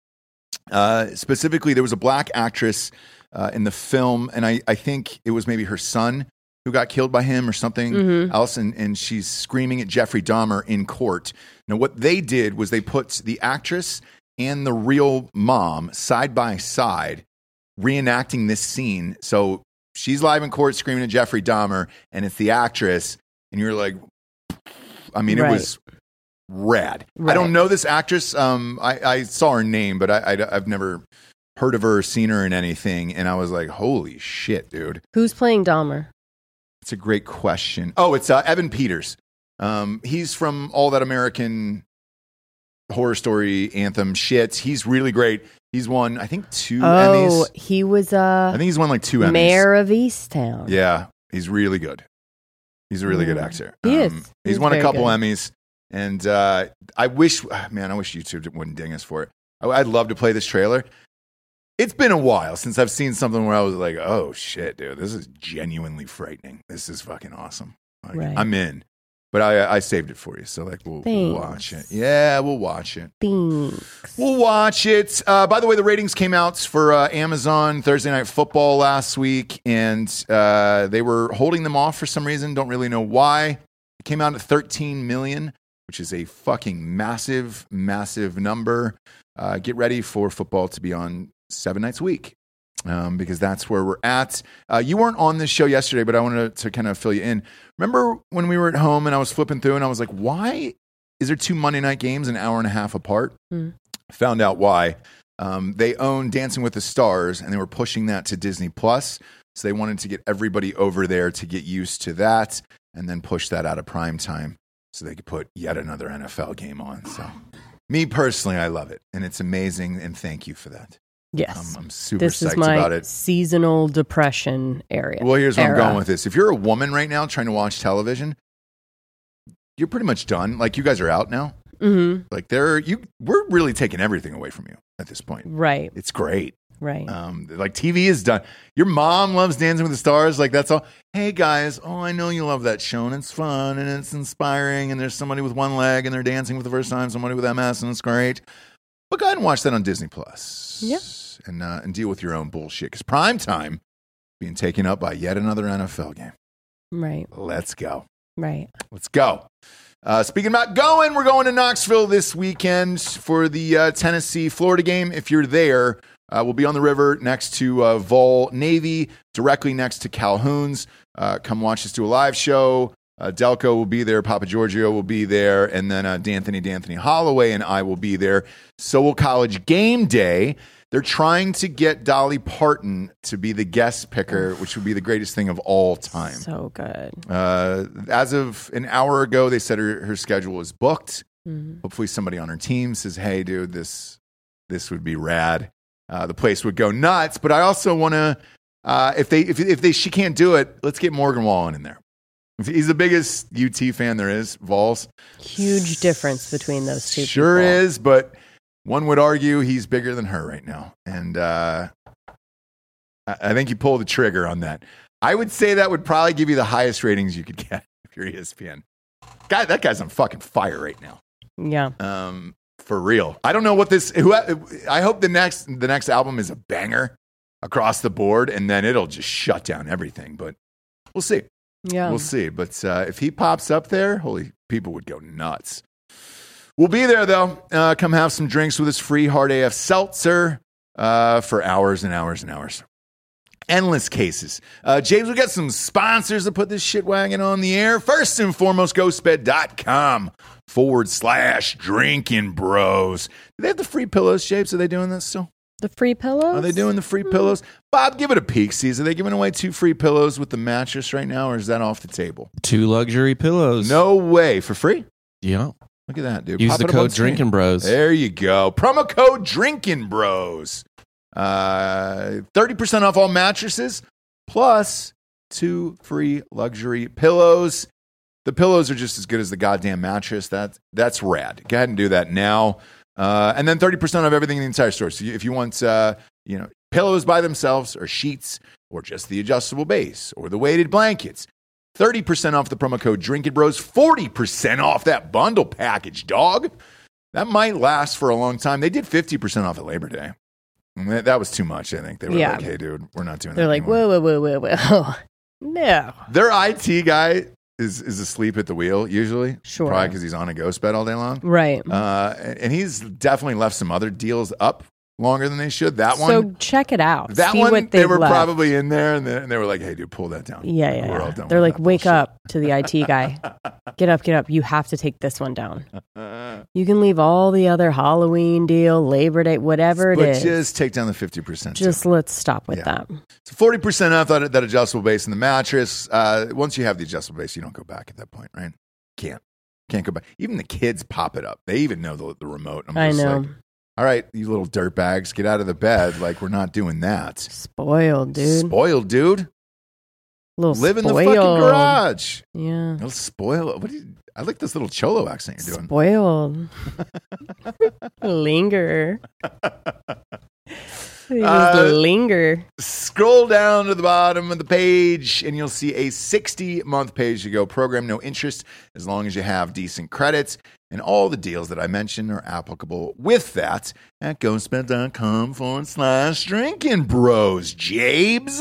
Uh, specifically, there was a black actress uh, in the film, and I, I think it was maybe her son who got killed by him or something Mhm. else, and, and she's screaming at Jeffrey Dahmer in court. Now, what they did was they put the actress and the real mom side by side, reenacting this scene. So she's live in court screaming at Jeffrey Dahmer, and it's the actress, and you're like, I mean, Right. it was rad. I Right. don't know this actress. Um, I, I saw her name, but I, I, I've never heard of her or seen her in anything, and I was like, holy shit, dude. Who's playing Dahmer? It's a great question. Oh, it's uh, Evan Peters. Um, he's from all that American Horror Story anthem shit. He's really great. He's won, I think, two Oh, Emmys. he was I uh, think he's won like two Emmys. mayor of Easttown. Yeah, he's really good. He's a really good Yeah. actor. He Um, is. He's, He's won a very couple good. Emmys, and uh, I wish, man, I wish YouTube wouldn't ding us for it. I, I'd love to play this trailer. It's been a while since I've seen something where I was like, oh shit, dude, this is genuinely frightening. This is fucking awesome. Like, Right. I'm in. But I, I saved it for you, so like we'll, we'll watch it. Yeah, we'll watch it. Thanks. We'll watch it. Uh, by the way, the ratings came out for uh, Amazon Thursday Night Football last week, and uh, they were holding them off for some reason. Don't really know why. It came out at thirteen million, which is a fucking massive, massive number. Uh, get ready for football to be on seven nights a week. Um, because that's where we're at. Uh, you weren't on this show yesterday, but I wanted to, to kind of fill you in. Remember when we were at home and I was flipping through and I was like, why is there two Monday night games an hour and a half apart? Mm. Found out why. Um, they own Dancing with the Stars and they were pushing that to Disney Plus. So they wanted to get everybody over there to get used to that and then push that out of prime time so they could put yet another N F L game on. So me personally, I love it. And it's amazing. And thank you for that. Yes. I'm, I'm super this psyched is my about it. Seasonal depression area. Well, here's where era. I'm going with this. If you're a woman right now trying to watch television, you're pretty much done. Like, you guys are out now. Mm-hmm. Like, they're, you, we're really taking everything away from you at this point. Right. It's great. Right. Um, like, T V is done. Your mom loves Dancing with the Stars. Like, that's all. Hey, guys, oh, I know you love that show, and it's fun, and it's inspiring, and there's somebody with one leg, and they're dancing for the first time, somebody with M S, and it's great. But go ahead and watch that on Disney Plus. Yeah. And, uh, and deal with your own bullshit. Because prime time being taken up by yet another N F L game. Right. Let's go. Right. Let's go. Uh, speaking about going, we're going to Knoxville this weekend for the uh, Tennessee-Florida game. If you're there, uh, we'll be on the river next to uh, Vol Navy, directly next to Calhoun's. Uh, come watch us do a live show. Uh, Delco will be there. Papa Giorgio will be there. And then uh, D'Anthony, D'Anthony Holloway and I will be there. So will College Game Day. They're trying to get Dolly Parton to be the guest picker, which would be the greatest thing of all time. So good. Uh, as of an hour ago, they said her, her schedule is booked. Mm-hmm. Hopefully somebody on her team says, hey, dude, this this would be rad. Uh, the place would go nuts. But I also want to, uh, if they if, if they she can't do it, let's get Morgan Wallen in there. He's the biggest U T fan there is, Vols. Huge difference between those two Sure people. is, but one would argue he's bigger than her right now. And uh, I think you pull the trigger on that. I would say that would probably give you the highest ratings you could get if you're E S P N. Guy, that guy's on fucking fire right now. Yeah. Um, for real. I don't know what this, who, I hope the next, the next album is a banger across the board, and then it'll just shut down everything. But we'll see. Yeah. We'll see. But uh, if he pops up there, holy, people would go nuts. We'll be there, though. Uh, come have some drinks with us. Free Hard A F Seltzer uh, for hours and hours and hours. Endless cases. Uh, James, we got some sponsors to put this shit wagon on the air. First and foremost, ghostbed.com forward slash drinking bros. Do they have the free pillows, James? Are they doing this still? The free pillows? Are they doing the free pillows? Bob, give it a peek. See, are they giving away two free pillows with the mattress right now, or is that off the table? Two luxury pillows. No way. For free? Yeah. Look at that, dude. Use Pop the it up on code screen. Drinking Bros. There you go. Promo code Drinking Bros. Uh, thirty percent off all mattresses, plus two free luxury pillows. The pillows are just as good as the goddamn mattress. That, that's rad. Go ahead and do that now. Uh, and then thirty percent off everything in the entire store. So if you want uh, you know, pillows by themselves or sheets or just the adjustable base or the weighted blankets, thirty percent off the promo code Drinking Bros. forty percent off that bundle package, dog. That might last for a long time. They did fifty percent off at Labor Day. And that, that was too much, I think. They were Yeah. like, hey, dude, we're not doing They're that like, anymore. whoa, whoa, whoa, whoa, whoa. No. Their I T guy is, is asleep at the wheel, usually. Sure. Probably because he's on a ghost bed all day long. Right. Uh, and he's definitely left some other deals up longer than they should. That one. So check it out. That See one, what they they've were left. probably in there, and they, and they were like, hey, dude, pull that down. Yeah, yeah, We're all yeah. done They're with like, that wake bullshit." up to the I T guy. Get up, get up. You have to take this one down. You can leave all the other Halloween deal, Labor Day, whatever it But is. just take down the fifty percent. Just let's stop with Yeah. that. So forty percent off that, that adjustable base in the mattress. Uh, once you have the adjustable base, you don't go back at that point, right? Can't. Can't go back. Even the kids pop it up. They even know the, the remote. I'm I just know. like, all right, you little dirt bags, get out of the bed. Like, we're not doing that. Spoiled, dude. Spoiled, dude. Little Live in the spoiled. fucking garage. Yeah. Little spoiled. What do you, I like this little cholo accent you're doing. Spoiled. Linger. They just Uh, linger. Scroll down to the bottom of the page and you'll see a sixty-month pay-as-you-go program, no interest, as long as you have decent credits. And all the deals that I mentioned are applicable with that at ghostbed.com forward slash drinking bros, Jabes.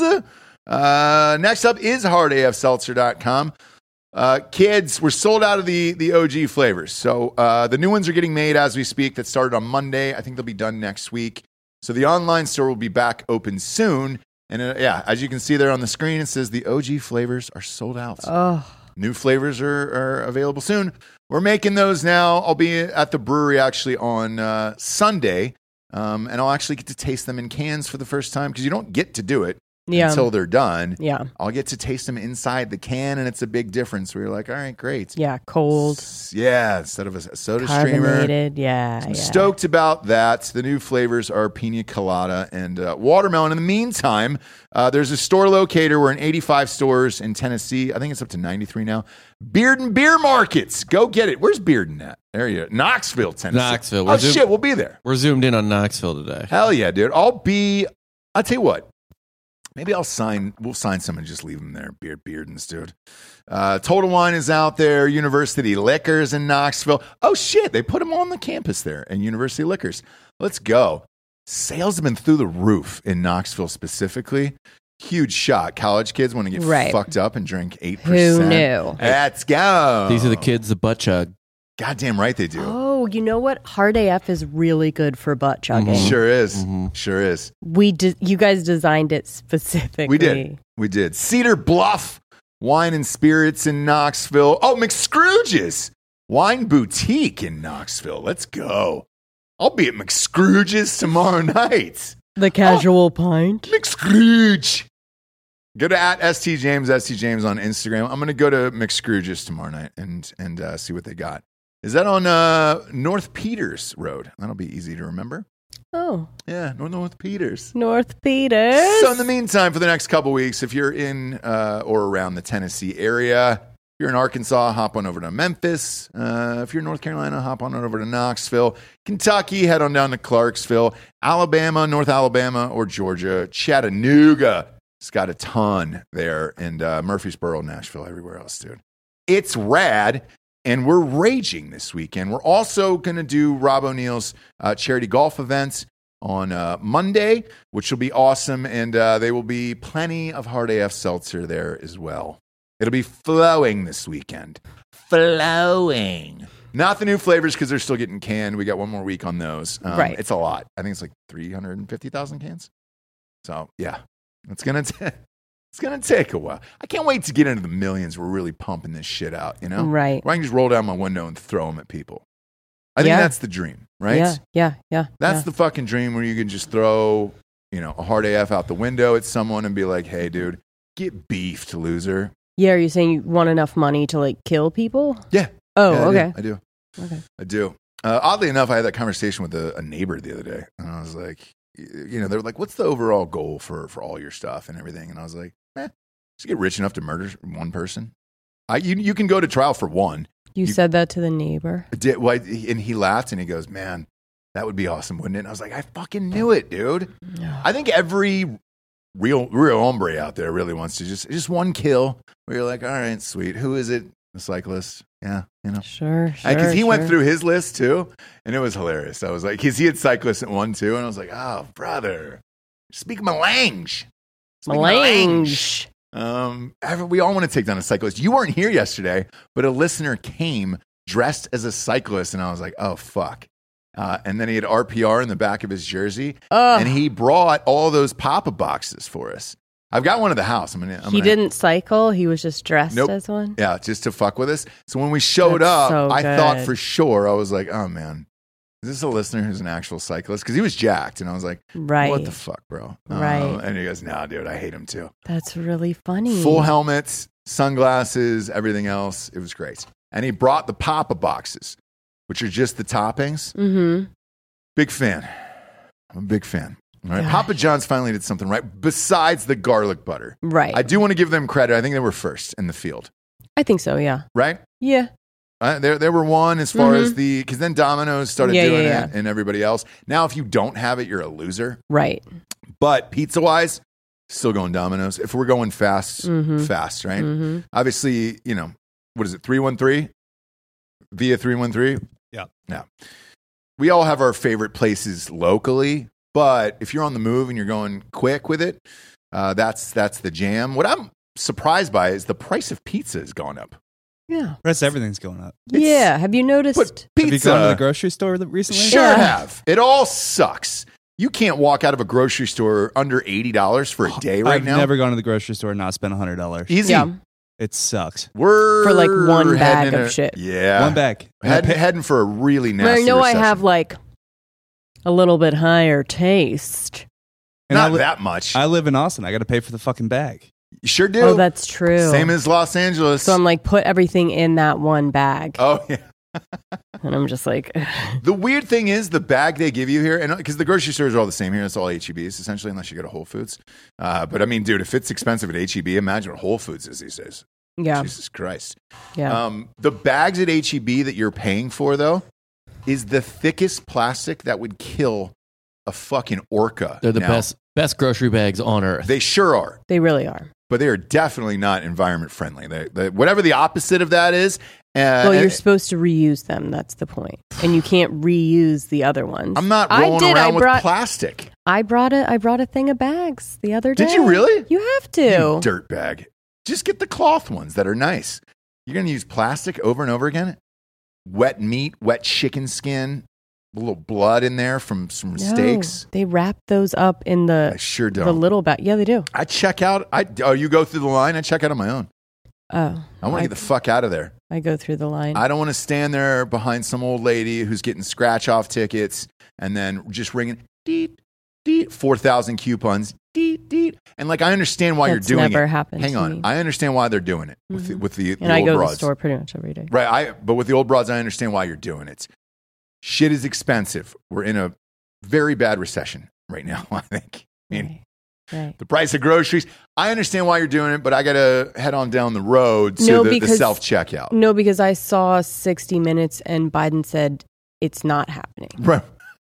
Uh, next up is hard a f seltzer dot com. Uh, kids, we're sold out of the, the O G flavors. So uh, the new ones are getting made as we speak. That started on Monday. I think they'll be done next week. So the online store will be back open soon. And uh, yeah, as you can see there on the screen, it says the O G flavors are sold out. Oh, New flavors are, are available soon. We're making those now. I'll be at the brewery actually on uh, Sunday. Um, and I'll actually get to taste them in cans for the first time because you don't get to do it yeah. until they're done. Yeah. I'll get to taste them inside the can, and it's a big difference. We're like, all right, great. Yeah. Cold. S- Yeah, instead of a soda streamer. Carbonated. Yeah. I'm yeah. stoked about that. The new flavors are pina colada and uh, watermelon. In the meantime, uh, there's a store locator. We're in eighty-five stores in Tennessee. I think it's up to ninety-three now. Bearden Beer Markets. Go get it. Where's Bearden at? There you go. Knoxville, Tennessee. Knoxville. Oh, We're zoom- shit. We'll be there. We're zoomed in on Knoxville today. Hell yeah, dude. I'll be, I'll tell you what. Maybe I'll sign, we'll sign some and just leave them there. Beard, Beardens, dude. Uh, Total Wine is out there. University Liquors in Knoxville. Oh, shit. They put them on the campus there in University Liquors. Let's go. Sales have been through the roof in Knoxville specifically. Huge shot. College kids want to get Right. fucked up and drink eight percent. Who knew? Let's go. These are the kids that butt chug. Goddamn right they do. Oh, you know what? Hard A F is really good for butt chugging. Sure is. Mm-hmm. Sure is. We de- you guys designed it specifically. We did. We did. Cedar Bluff Wine and Spirits in Knoxville. Oh, McScrooge's Wine Boutique in Knoxville. Let's go. I'll be at McScrooge's tomorrow night. The casual pint. McScrooge. Go to at S T James, S T James on Instagram. I'm going to go to McScrooge's tomorrow night and, and uh, see what they got. Is that on uh, North Peters Road? That'll be easy to remember. Oh, Yeah, North North Peters. North Peters. So in the meantime, for the next couple weeks, if you're in uh, or around the Tennessee area, if you're in Arkansas, hop on over to Memphis. Uh, if you're in North Carolina, hop on over to Knoxville. Kentucky, head on down to Clarksville. Alabama, North Alabama, or Georgia. Chattanooga, it's got a ton there. And uh, Murfreesboro, Nashville, everywhere else, dude. It's rad. And we're raging this weekend. We're also going to do Rob O'Neill's uh, charity golf events on uh, Monday, which will be awesome. And uh, there will be plenty of Hard A F Seltzer there as well. It'll be flowing this weekend. Flowing. Not the new flavors because they're still getting canned. We got one more week on those. Um, Right. It's a lot. I think it's like three hundred fifty thousand cans. So, yeah, it's going to it's gonna take a while. I can't wait to get into the millions. We're really pumping this shit out, you know? Right. Where I can just roll down my window and throw them at people. I think Yeah. that's the dream, right? Yeah, yeah, yeah. That's yeah. the fucking dream where you can just throw, you know, a hard A F out the window at someone and be like, hey, dude, get beefed, loser. Yeah, are you saying you want enough money to like kill people? Yeah. Oh, Yeah, I do. okay. I do. Okay. I do. Uh, oddly enough, I had that conversation with a, a neighbor the other day. And I was like, y- you know, they're like, what's the overall goal for, for all your stuff and everything? And I was like, eh, just get rich enough to murder one person. I, you, you can go to trial for one. You, You- said that to the neighbor. Did, well, I- and he laughed and he goes, man, that would be awesome, wouldn't it? And I was like, I fucking knew it, dude. I think every real real hombre out there really wants to just just one kill where you're like, all right, sweet. Who is it? The cyclist. Yeah, you know. Sure, sure. Because he went sure. through his list too, and it was hilarious. I was like, because he had cyclists at one too, and I was like, oh, brother, speak melange. Speak Melange. Um, every- we all want to take down a cyclist. You weren't here yesterday, but a listener came dressed as a cyclist, and I was like, oh, fuck. Uh, and then he had R P R in the back of his jersey, Ugh. and he brought all those Papa boxes for us. I've got one at the house. I'm gonna. I'm He gonna, didn't cycle. He was just dressed Nope. as one. Yeah, just to fuck with us. So when we showed That's up, so I thought good. for sure, I was like, oh man, is this a listener who's an actual cyclist? Because he was jacked, and I was like, Right. what the fuck, bro? Right. Um, and he goes, nah, dude, I hate him too. That's really funny. Full helmets, sunglasses, everything else. It was great. And he brought the Papa boxes, which are just the toppings. Mm-hmm. Big fan. I'm a big fan. All right. Gosh. Papa John's finally did something right besides the garlic butter. Right. I do want to give them credit. I think they were first in the field, I think so. Yeah. right? Yeah. Uh, there, there were one as far as the because then Domino's started Yeah, doing yeah, yeah. it, and everybody else. Now, if you don't have it, you're a loser. Right. But pizza wise, still going Domino's. If we're going fast, Mhm. fast, right? hmm Obviously, you know what is it? Three one three via three one three. Yeah. Yeah. We all have our favorite places locally, but if you're on the move and you're going quick with it, uh, that's that's the jam. What I'm surprised by is the price of pizza has gone up. Yeah. Rest everything's going up. It's- yeah. Have you noticed? But Have you pizza, gone to the grocery store recently? sure Yeah. have. It all sucks. You can't walk out of a grocery store under eighty dollars for a day right I've now. never gone to the grocery store and not spent one hundred dollars. Easy. Yeah. It sucks. We're For, like, one bag heading in of a- shit. Yeah. One bag. And I Heading, pay- heading for a really But nasty I know recession. I have like a little bit higher taste. and I Not li- that much. I live in Austin. I got to pay for the fucking bag. you sure do. Oh, that's true. Same as Los Angeles. So I'm like, put everything in that one bag, oh, yeah. and I'm just like, The weird thing is the bag they give you here, and because the grocery stores are all the same here, it's all H E Bs essentially, unless you go to Whole Foods. Uh, but I mean, dude, if it's expensive at H E B, imagine what Whole Foods is these days. yeah, Jesus Christ. yeah. Um, the bags at H E B that you're paying for, though, is the thickest plastic that would kill a fucking orca. They're the Now, best best grocery bags on earth. They sure are. They really are. But they are definitely not environment friendly. They, they, whatever the opposite of that is. Uh, Well, you're and- supposed to reuse them. That's the point, and you can't reuse the other ones. I'm not I rolling did. around I with brought. plastic. I brought a. I brought a thing of bags the other day. Did you really? You have to. You dirt bag. Just get the cloth ones that are nice. You're going to use plastic over and over again? Wet meat, wet chicken skin, a little blood in there from some No, steaks. They wrap those up in I the sure the don't. little bag. Yeah, they do. I check out. I oh, you go through the line. I check out on my own. Oh, I want to get the fuck out of there. I go through the line. I don't want to stand there behind some old lady who's getting scratch off tickets and then just ringing deet deet four thousand coupons deet deet. And like I understand why That's you're doing never it. happened Hang to on, me. I understand why they're doing it with the, with the, the and I old go to broads. the store pretty much every day. Right, I but with the old broads, I understand why you're doing it. Shit is expensive. We're in a very bad recession right now, I think. I mean, Right. right. the price of groceries. I understand why you're doing it, but I got to head on down the road to No, the, the because- self checkout. No, because I saw sixty minutes and Biden said it's not happening. Right.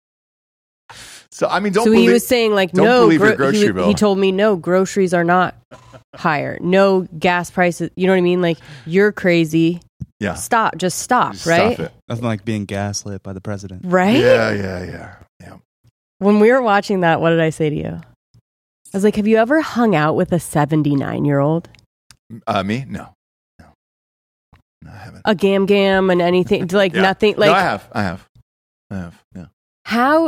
So I mean, don't so believe. he was saying like, don't no, believe your gro- grocery he, bill. he told me no, groceries are not higher. No gas prices. You know what I mean? Like you're crazy. yeah, Stop. Just stop. Just right. Stop it. Nothing like being gaslit by the president. Right. Yeah, yeah, yeah, yeah. When we were watching that, what did I say to you? I was like, have you ever hung out with a seventy-nine year old? Uh, me? No, no, no, I haven't. A gam gam and anything? Like Yeah. nothing? Like no, I have. I have. I have. Yeah. how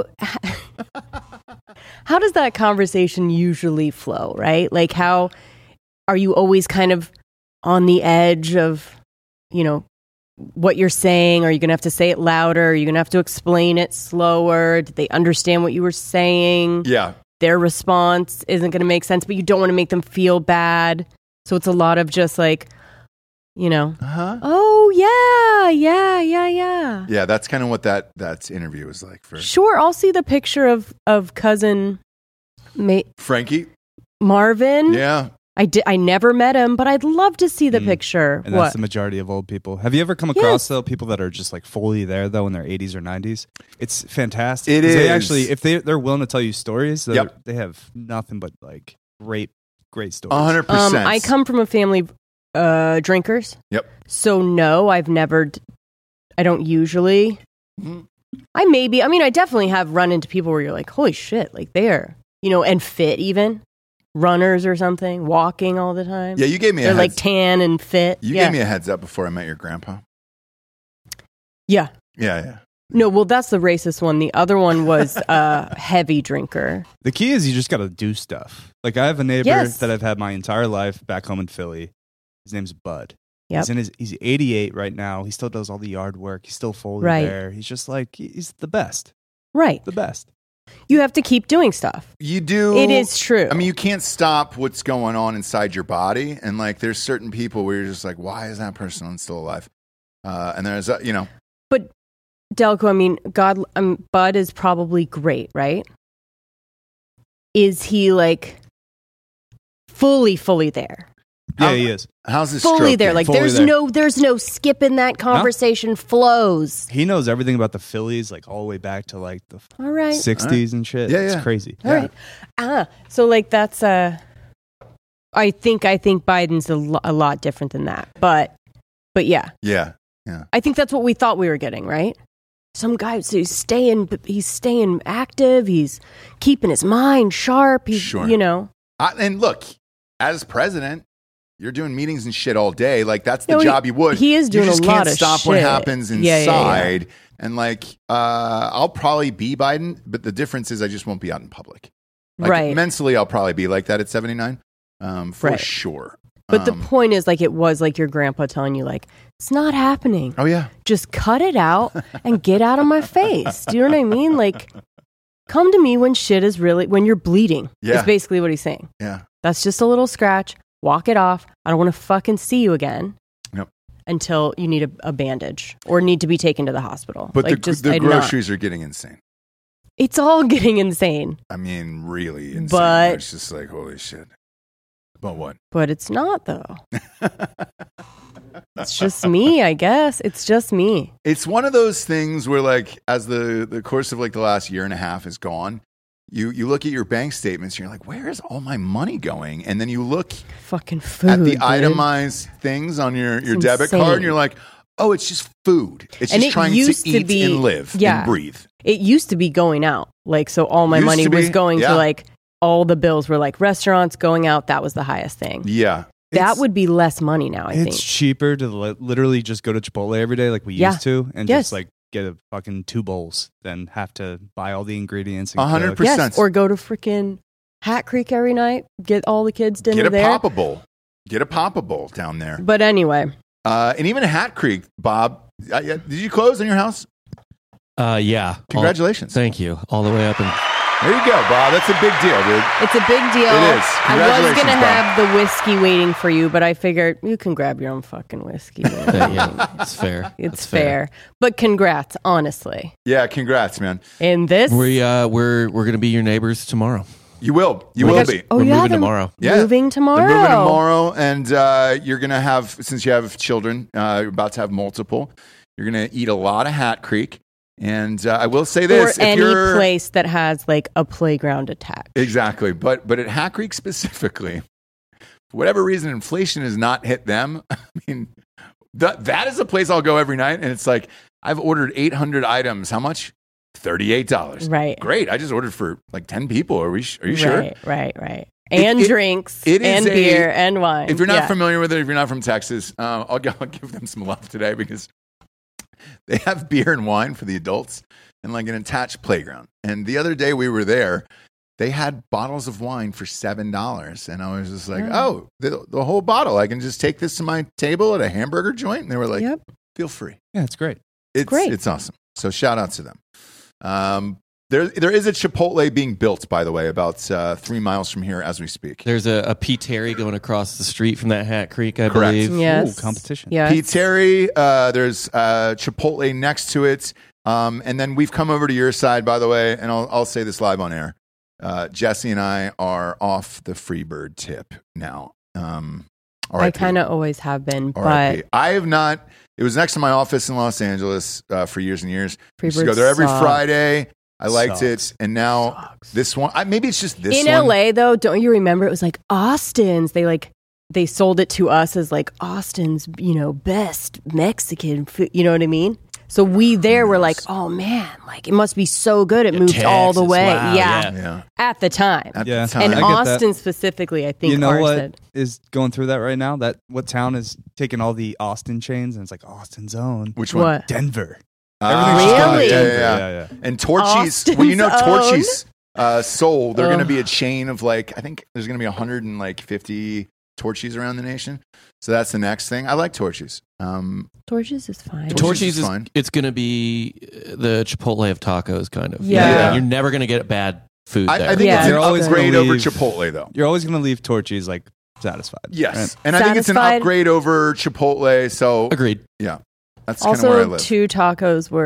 how does that conversation usually flow, right? Like how are you always kind of on the edge of, you know, what you're saying? Are you going to have to say it louder? Are you going to have to explain it slower? Did they understand what you were saying? Yeah. Their response isn't going to make sense, but you don't want to make them feel bad. So it's a lot of just like, you know, Uh huh. oh yeah, yeah, yeah, yeah. Yeah, that's kind of what that that interview was like for Sure, I'll see the picture of of cousin Ma- Frankie. Marvin. Yeah. I did. I never met him, but I'd love to see the Mm. picture. And What? that's the majority of old people. Have you ever come Yes. across though people that are just like fully there though in their eighties or nineties? It's fantastic. It 'Cause They is. actually, if they they're willing to tell you stories, they're- Yep. they have nothing but like great, great stories. A hundred um, percent. I come from a family of uh, drinkers. Yep. So no, I've never. d- I don't usually. Mhm. I maybe. I mean, I definitely have run into people where you're like, holy shit, like they're, you know, and fit even runners or something, walking all the time. Yeah, you gave me a They're like heads, tan and fit. you yeah. gave me a heads up before I met your grandpa. yeah. Yeah, yeah. No, well, that's the racist one. The other one was a uh, heavy drinker. The key is you just got to do stuff. Like I have a neighbor Yes. that I've had my entire life back home in Philly. His name's Bud. Yep. He's in his he's eighty-eight right now. He still does all the yard work. He's still fully Right. there. He's just like he's the best. Right. The best. You have to keep doing stuff. You do. It is true. I mean, you can't stop what's going on inside your body, and like, there's certain people where you're just like, why is that person still alive? Uh, and there's, uh, you know, But Delco, I mean, God, um, Bud is probably great, right? Is he like fully, fully there? Yeah, he is. How's this fully stroke there. game? Like Fully there's there. no there's no skipping that conversation flows. He knows everything about the Phillies, like all the way back to like the All right. sixties and shit. Yeah, It's yeah. crazy. All right. Ah, so like that's uh I think I think Biden's a, lo- a lot different than that. But but yeah. Yeah. I think that's what we thought we were getting, right? Some guy so he's staying he's staying active, he's keeping his mind sharp, he's Sure. you know. I, and look, as president, you're doing meetings and shit all day. Like that's the No, he- job you would. he is doing You just a lot can't of stop what shit. happens Yeah, yeah, inside. yeah. And like, uh, I'll probably be Biden, but the difference is I just won't be out in public. Like, Right. Mentally, I'll probably be like that at seventy-nine, um, for Right. sure. But the Um, point is like it was like your grandpa telling you like it's not happening. oh yeah, Just cut it out and get out of my face. Do you know what I mean? Like come to me when shit is really when you're bleeding. Yeah. Is basically what he's saying. yeah. That's just a little scratch. Walk it off. I don't want to fucking see you again. Yep. Until you need a, a bandage or need to be taken to the hospital. But like, the, just, the I'd not- groceries are getting insane. It's all getting insane, I mean, really insane. But- It's just like, holy shit. But what? but it's not though. It's just me, I guess. It's just me. It's one of those things where, like, as the, the course of like the last year and a half is gone, you you look at your bank statements and you're like, where is all my money going? And then you look Fucking food. at the dude. itemized things on your, your It's debit insane. card and you're like, oh, it's just food. It's And just it trying used to to eat be- and live yeah. and breathe. It used to be going out. Like so all my Used money to was be, going yeah. to like all the bills were like restaurants going out. That was the highest thing. Yeah. That It's- would be less money now, I It's think. cheaper to li- literally just go to Chipotle every day like we Yeah. used to and Yes. just like get a fucking two bowls than have to buy all the ingredients. A And hundred cook. percent. Yes, or go to freaking Hat Creek every night. Get all the kids dinner Get a there. Papa-Bowl. Get a Papa-Bowl down there. But anyway, Uh, and even Hat Creek, Bob, uh, yeah, did you close on your house? Uh, yeah. Congratulations. All, thank you. All the way up and There you go, Bob. That's a big deal, dude. it's a big deal. It is. I was Congratulations, gonna Bob. have the whiskey waiting for you, but I figured you can grab your own fucking whiskey. yeah, it's fair. It's It's fair. But congrats, honestly. Yeah, congrats, man. In this, We uh, we're we're gonna be your neighbors tomorrow. You will. You We're will gonna- be. oh we're yeah, moving they're tomorrow. Yeah. Moving tomorrow. They're moving tomorrow, and uh, you're gonna have, since you have children, uh, you're about to have multiple. You're gonna eat a lot of Hat Creek, and uh, I will say this: or if any you're place that has like a playground attached. exactly, but but at Hat Creek specifically, for whatever reason, inflation has not hit them. I mean, that that is a place I'll go every night, and it's like I've ordered eight hundred items. How much? Thirty-eight dollars. Right. Great. I just ordered for like ten people. Are we? Are you sure? Right, right, right. It- And it- drinks, it is and a- beer, and wine. If you're not Yeah. familiar with it, if you're not from Texas, uh, I'll, go, I'll give them some love today because they have beer and wine for the adults and like an attached playground. And the other day we were there, they had bottles of wine for seven dollars, and I was just like, "Oh, the, the whole bottle! I can just take this to my table at a hamburger joint." And they were like, Yep. "Feel free." Yeah, it's great. It's Great. It's awesome. So shout out to them. Um, there, there is a Chipotle being built, by the way, about uh, three miles from here as we speak. There's a, a P. Terry going across the street from that Hat Creek, I Correct. believe. Yes. Ooh, competition. Yes. Pete Terry, uh, there's uh, Chipotle next to it. Um, and then we've come over to your side, by the way, and I'll, I'll say this live on air. Uh, Jesse and I are off the Freebird tip now. Um, I kind of always have been, R I P. but I have not. It was next to my office in Los Angeles uh, for years and years. I used to Freebird go there every sucks. Friday. I liked Sucks. it. And now Sucks. this one, I, maybe it's just this in one. L A though, don't you remember? It was like Austin's. They like they sold it to us as like Austin's, you know, best Mexican food. You know what I mean? So we there were like, oh man, like it must be so good. It Yeah, moved all the Texas, way. wow, yeah. yeah. Yeah. At the time. At Yeah. the time. And I get that. Austin specifically, I think You know ours what said. is going through that right now? That what town is taking all the Austin chains and it's like Austin's own Which one? What? Denver. Ah, Everything's just going to Really? yeah, Denver. yeah, Yeah, yeah. yeah. And Torchy's, Austin's well, you know, own? Torchy's uh, sold. They're going to Ugh. be a chain of like, I think there's going to be one hundred fifty Torchy's around the nation. So that's the next thing. I like Torchy's. Um, Torches is fine. Torchy's Torchy's is is fine. it's gonna be the Chipotle of tacos, kind of. Yeah. Yeah. You're never gonna get bad food I, there. I think Yeah. it's an You're always upgrade gonna over leave- Chipotle, though. You're always going to leave Torchy's like satisfied. Yes. right? And I think it's an Satisfied. upgrade over Chipotle. So, Agreed. yeah, that's kind of where I Also, live. two tacos were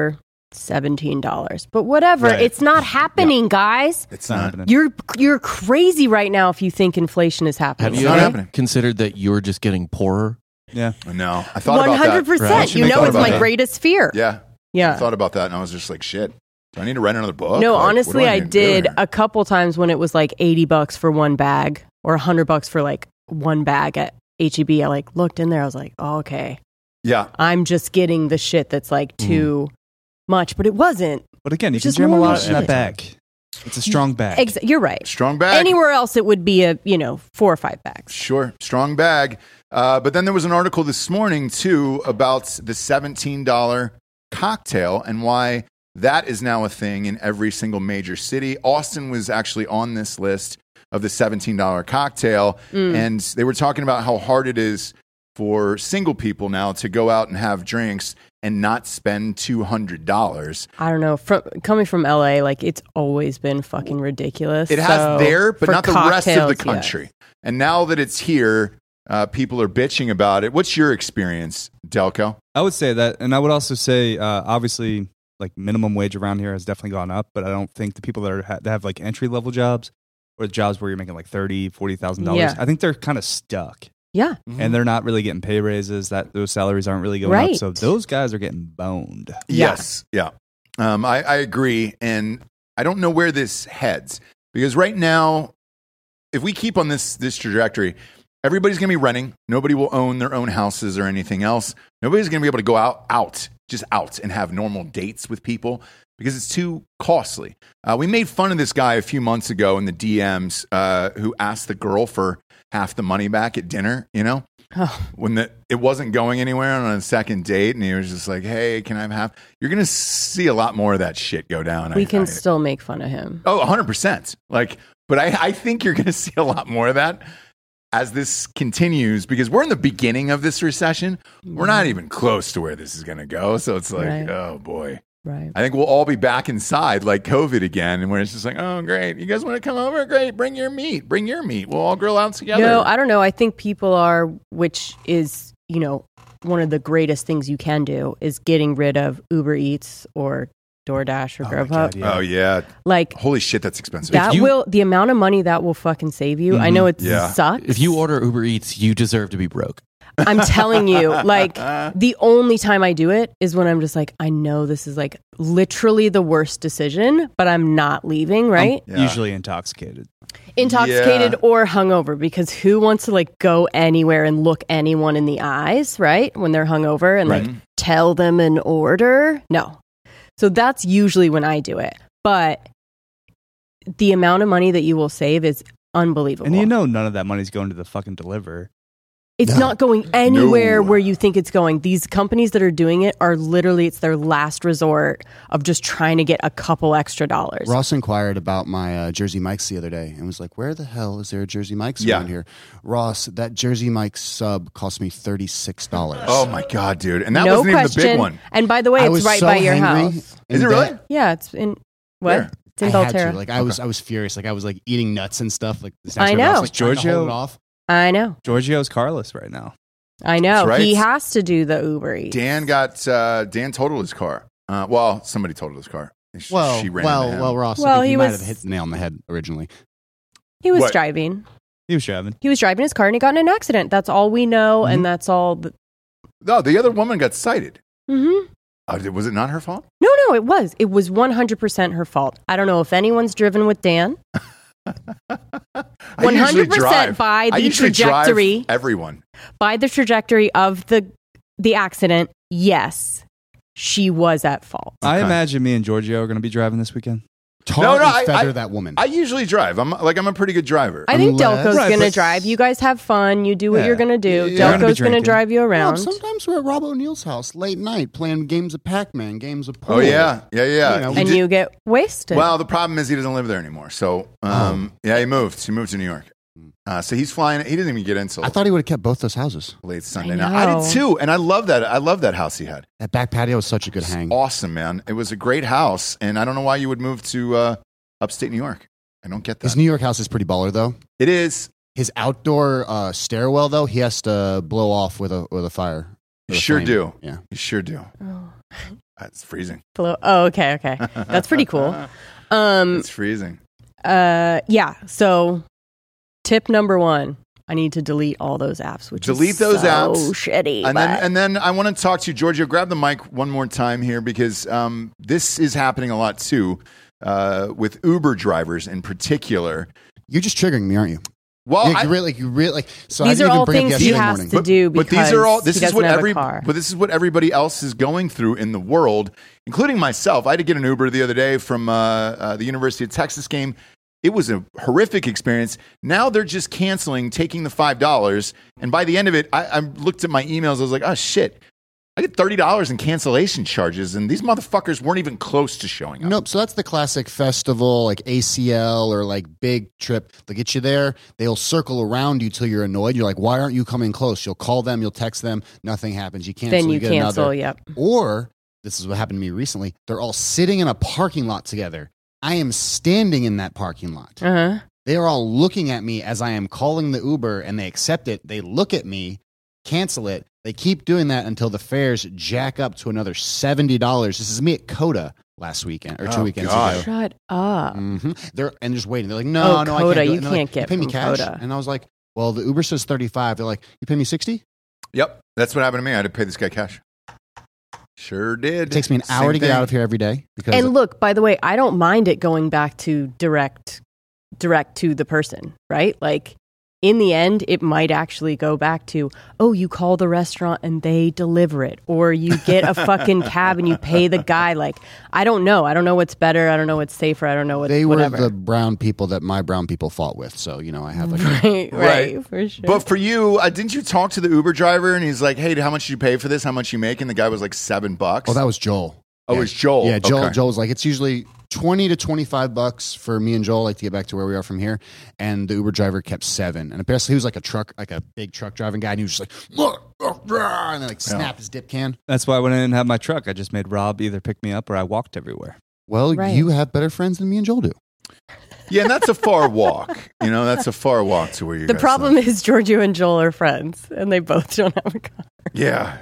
seventeen dollars. But whatever, Right. it's not happening, guys. It's not not. happening. You're you're crazy right now if you think inflation is happening. Have It's you not ever happening. considered that you're just getting poorer? Yeah. No, I thought One about hundred that. Right. percent. You I know, thought it's about my that. greatest fear. Yeah, I Yeah. thought about that, and I was just like, shit. Do I need to write another book? No, Like, what honestly, do I, need to do did here? a couple times when it was like eighty bucks for one bag or one hundred bucks for like one bag at H E B. I like looked in there. I was like, oh, okay, Yeah, I'm just getting the shit that's like too much, but it wasn't. But again, you It's can just jam a normal lot in that shit. bag. It's a strong bag. Ex- you're right. strong bag. Anywhere else, it would be a you know four or five bags. Sure, strong bag. Uh, but then there was an article this morning too about the seventeen dollar cocktail and why that is now a thing in every single major city. Austin was actually on this list of the seventeen dollar cocktail, Mm. and they were talking about how hard it is for single people now to go out and have drinks and not spend two hundred dollars. I don't know. From coming from L A, like it's always been fucking ridiculous. It has So, there, but for not the rest of the cocktails, country. yes. And now that it's here, uh, people are bitching about it. What's your experience, Delco? I would say that, and I would also say, uh, obviously, like minimum wage around here has definitely gone up, but I don't think the people that are that have like entry level jobs or jobs where you're making like thirty, forty thousand dollars, Yeah. I think they're kind of stuck, Yeah. and they're not really getting pay raises. That those salaries aren't really going Right. up, so those guys are getting boned. Yeah. Yes. Yeah. Um, I, I agree. And I don't know where this heads because right now, if we keep on this, this trajectory, everybody's going to be renting. Nobody will own their own houses or anything else. Nobody's going to be able to go out, out, just out and have normal dates with people because it's too costly. Uh, we made fun of this guy a few months ago in the D Ms uh, who asked the girl for half the money back at dinner, you know? Oh. When the, it wasn't going anywhere on a second date, and he was just like, "Hey, can I have half?" You're gonna see a lot more of that shit go down. We I, can I, still make fun of him. oh, one hundred percent. Like, but I, I think you're gonna see a lot more of that as this continues because we're in the beginning of this recession. We're not even close to where this is gonna go. So it's like, Right. oh boy. Right. I think we'll all be back inside like COVID again, and where it's just like, oh, great. You guys want to come over? Great. Bring your meat. Bring your meat. We'll all grill out together. No, I don't know. I think people are, which is, you know, one of the greatest things you can do is getting rid of Uber Eats or DoorDash or Oh my Grubhub. God, yeah. Oh, yeah. Like Holy shit, that's expensive. that you- will, the amount of money that will fucking save you. I know it Yeah. sucks. If you order Uber Eats, you deserve to be broke. I'm telling you, like the only time I do it is when I'm just like, I know this is like literally the worst decision, but I'm not leaving, right? Yeah. Usually intoxicated. Intoxicated Yeah. or hungover, because who wants to like go anywhere and look anyone in the eyes, right? When they're hungover and like tell them an order? No. So that's usually when I do it. But the amount of money that you will save is unbelievable. And you know none of that money's going to the fucking deliver. It's not going anywhere No. where you think it's going. These companies that are doing it are literally, it's their last resort of just trying to get a couple extra dollars. Ross inquired about my uh, Jersey Mike's the other day and was like, where the hell is there a Jersey Mike's Yeah. around here? Ross, that Jersey Mike's sub cost me thirty-six dollars. Oh my god, dude! And that no wasn't question. even the big one. And by the way, I it's was right so by your hangry, house. and Is it that- really? Yeah, it's in what? Where? It's in I had Belterra. to. Like I was, I was furious. Like I was like eating nuts and stuff. Like the I next know. I was, like, trying to Giorgio- hold it off. I know. Giorgio's Carlos right now. I know. That's right. He has to do the Uber Eats. Dan got uh, Dan totaled his car. Uh, well, somebody totaled his car. She- Well, she ran well, into him. well, Ross. Well, I think he he might was- have hit the nail on the head originally. He was What? driving. He was driving. He was driving his car and he got in an accident. That's all we know, Mm-hmm. and that's all. The- No, the other woman got cited. Mhm. Uh, was it not her fault? No, no, it was. It was one hundred percent her fault. I don't know if anyone's driven with Dan. I one usually hundred percent drive. by I the usually drive trajectory. everyone. By the trajectory of the the accident, yes, she was at fault. I Okay. imagine me and Giorgio are going to be driving this weekend. Tar No, no, and I- feather I- that woman. I usually drive. I'm like I'm a pretty good driver. I think Unless- Delco's Right, going to but- drive. You guys have fun. You do what Yeah. you're going to do. Yeah. We're gonna be Delco's going to drinking. drive you Rob, around. sometimes we're at Rob O'Neill's house late night playing games of Pac-Man, games of pool. oh yeah, yeah, yeah. You know, He and did- you get wasted. well, the problem is he doesn't live there anymore. So um, yeah, he moved. He moved to New York. Uh, so he's flying. He didn't even get in until I thought he would have kept both those houses. late Sunday I night. I know. did too, and I love that. I love that house he had. That back patio was such a good hang. Awesome, man. It was a great house, and I don't know why you would move to uh, upstate New York. I don't get that. His New York house is pretty baller, though. It is. His outdoor uh, stairwell, though, he has to blow off with a with a fire. You with a sure flame. do. Yeah. You sure do. Oh. It's freezing. Below. Oh, okay, okay. That's pretty cool. Um, It's freezing. uh, yeah. So, tip number one: I need to delete all those apps. Which Delete is those so apps. shitty. And but- then, and then I want to talk to you, Giorgio. Grab the mic one more time here because um, this is happening a lot too uh, with Uber drivers in particular. You're just triggering me, aren't you? Well, yeah, I- you really, like, you really like. So These I didn't are even all bring things up he yesterday has morning. to do because but these are all. This he is doesn't what have every. a car. But this is what everybody else is going through in the world, including myself. I had to get an Uber the other day from uh, uh, the University of Texas game. It was a horrific experience. Now they're just canceling, taking the five dollars, and by the end of it, I, I looked at my emails. I was like, oh shit. I get thirty dollars in cancellation charges, and these motherfuckers weren't even close to showing up. Nope. So that's the classic festival, like A C L or like big trip. They'll get you there. They'll circle around you till you're annoyed. You're like, why aren't you coming close? You'll call them. You'll text them. Nothing happens. You cancel. then you, get cancel. another. Yep. Or this is what happened to me recently. They're all sitting in a parking lot together. I am standing in that parking lot. Uh huh. They are all looking at me as I am calling the Uber, and they accept it. They look at me, cancel it. They keep doing that until the fares jack up to another seventy dollars. This is me at Coda last weekend or two Oh, weekends God. ago. Shut up. Mm-hmm. They're and just waiting. They're like, no, Oh, no, Coda, I can't. Do it. you And they're can't like, get you pay me from cash. Coda. And I was like, well, the Uber says thirty-five. They're like, you pay me sixty? Yep, that's what happened to me. I had to pay this guy cash. Sure did. It takes me an hour Same to get thing. out of here every day because And look, by the way, I don't mind it going back to direct, direct to the person, right? Like, in the end, it might actually go back to, oh, you call the restaurant and they deliver it, or you get a fucking cab and you pay the guy. Like, I don't know. I don't know what's better. I don't know what's safer. I don't know what's they were whatever. the brown people that my brown people fought with. So, you know, I have like, right, right, Right. for sure. But for you, uh, didn't you talk to the Uber driver and he's like, hey, how much did you pay for this? How much you make? And the guy was like seven bucks. oh, that was Joel. Oh, it Yeah. was Joel. Yeah, Joel. Okay. Joel was like, it's usually twenty to twenty-five bucks for me and Joel, like to get back to where we are from here. And the Uber driver kept seven. And apparently he was like a truck, like a big truck driving guy. And he was just like, look, and then like snapped his dip can. That's why when I didn't have my truck, I just made Rob either pick me up or I walked everywhere. Well, Right. you have better friends than me and Joel do. Yeah, and that's a far walk. You know, that's a far walk to where you the guys problem live. is Giorgio and Joel are friends, and they both don't have a car. Yeah.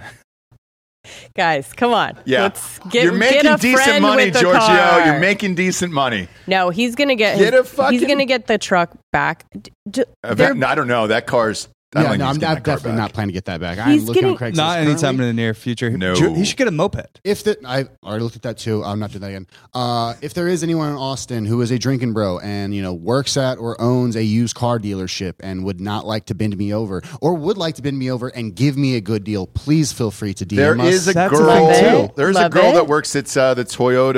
Guys, come on. Yeah. Let's get, You're making get a decent friend money, with the Giorgio. car. You're making decent money. No, he's gonna get. Get his- a fucking- he's gonna get the truck back. D- d- Uh, they're- that- I don't know. That car's. I don't Yeah, think no, he's I'm, getting I'm that car definitely back. not planning to get that back. He's I'm looking getting- on Craigslist. Not anytime currently. in the near future. No. Ju- He should get a moped. If the, I already looked at that too. I'm not doing that again. Uh, if there is anyone in Austin who is a drinking bro and you know works at or owns a used car dealership and would not like to bend me over or would like to bend me over and give me a good deal, please feel free to D M There us. is a That's girl. Love it. There's a Love girl it. that works at uh, the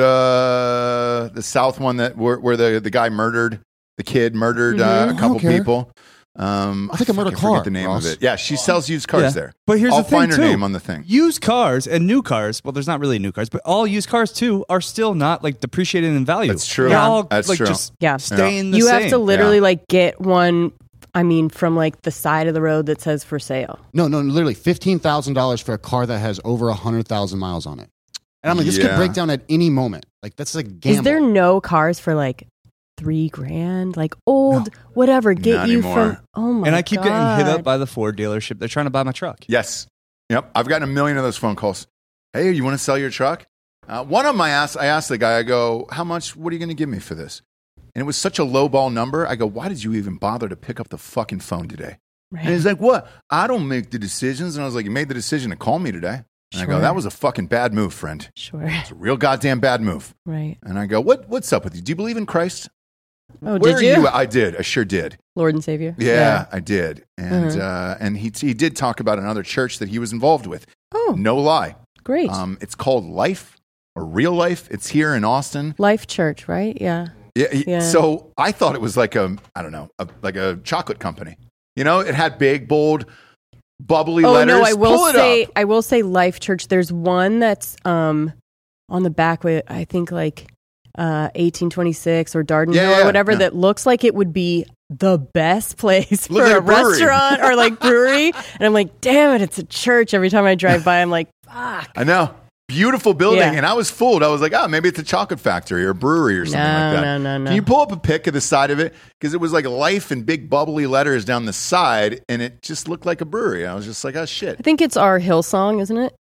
Toyota, the South one that where, where the the guy murdered the kid, murdered uh, I a don't couple care. people. Um, I think I murdered fucking a car, forget the name Ross. of it. Yeah, she sells used cars Yeah. there. But here's I'll the thing, find her too. name on the thing. Used cars and new cars, well, there's not really new cars, but all used cars too are still not like depreciated in value. That's true. They're Yeah. all That's like true. just Yeah. staying the you same. have to literally Yeah. like get one. I mean, from like the side of the road that says for sale. No, no, literally fifteen thousand dollars for a car that has over a hundred thousand miles on it. And I'm like, this Yeah. could break down at any moment. Like that's a gamble. Is there no cars for like three grand? Like old, whatever. Get Not you anymore. from. Oh my god! and I keep getting hit up by the Ford dealership. They're trying to buy my truck. Yes. Yep. I've gotten a million of those phone calls. Hey, you want to sell your truck? Uh, one of them I asked, I asked the guy, I go, how much, what are you going to give me for this? And it was such a low ball number. I go, why did you even bother to pick up the fucking phone today? Right. And he's like, what? I don't make the decisions. And I was like, you made the decision to call me today. And I go, Sure. that was a fucking bad move, friend. Sure. It's a real goddamn bad move. Right. And I go, what, what's up with you? Do you believe in Christ? Oh, Where did are you? I did. I sure did. Lord and Savior. Yeah, I did. And Mhm. uh, and he he did talk about another church that he was involved with. Oh, No lie. great. Um, it's called Life or Real Life. It's here in Austin. Life Church, right? Yeah. Yeah, he- Yeah. So I thought it was like a I don't know, a, like a chocolate company. You know, it had big, bold, bubbly Oh letters. no, I will Pull it say, up. I will say, Life Church. There's one that's um on the back with I think like uh eighteen twenty-six or Darden Yeah, Hill yeah, or whatever yeah. that looks like it would be the best place Look for like a a brewery. restaurant or like brewery. And I'm like, damn it, it's a church. Every time I drive by, I'm like, fuck. I know. Beautiful building. Yeah. And I was fooled. I was like, oh, maybe it's a chocolate factory or a brewery or something No, like that. no, no, no. Can you pull up a pic of the side of it? Because it was like Life in big bubbly letters down the side, and it just looked like a brewery. I was just like, oh, shit. I think it's our Hillsong, isn't it?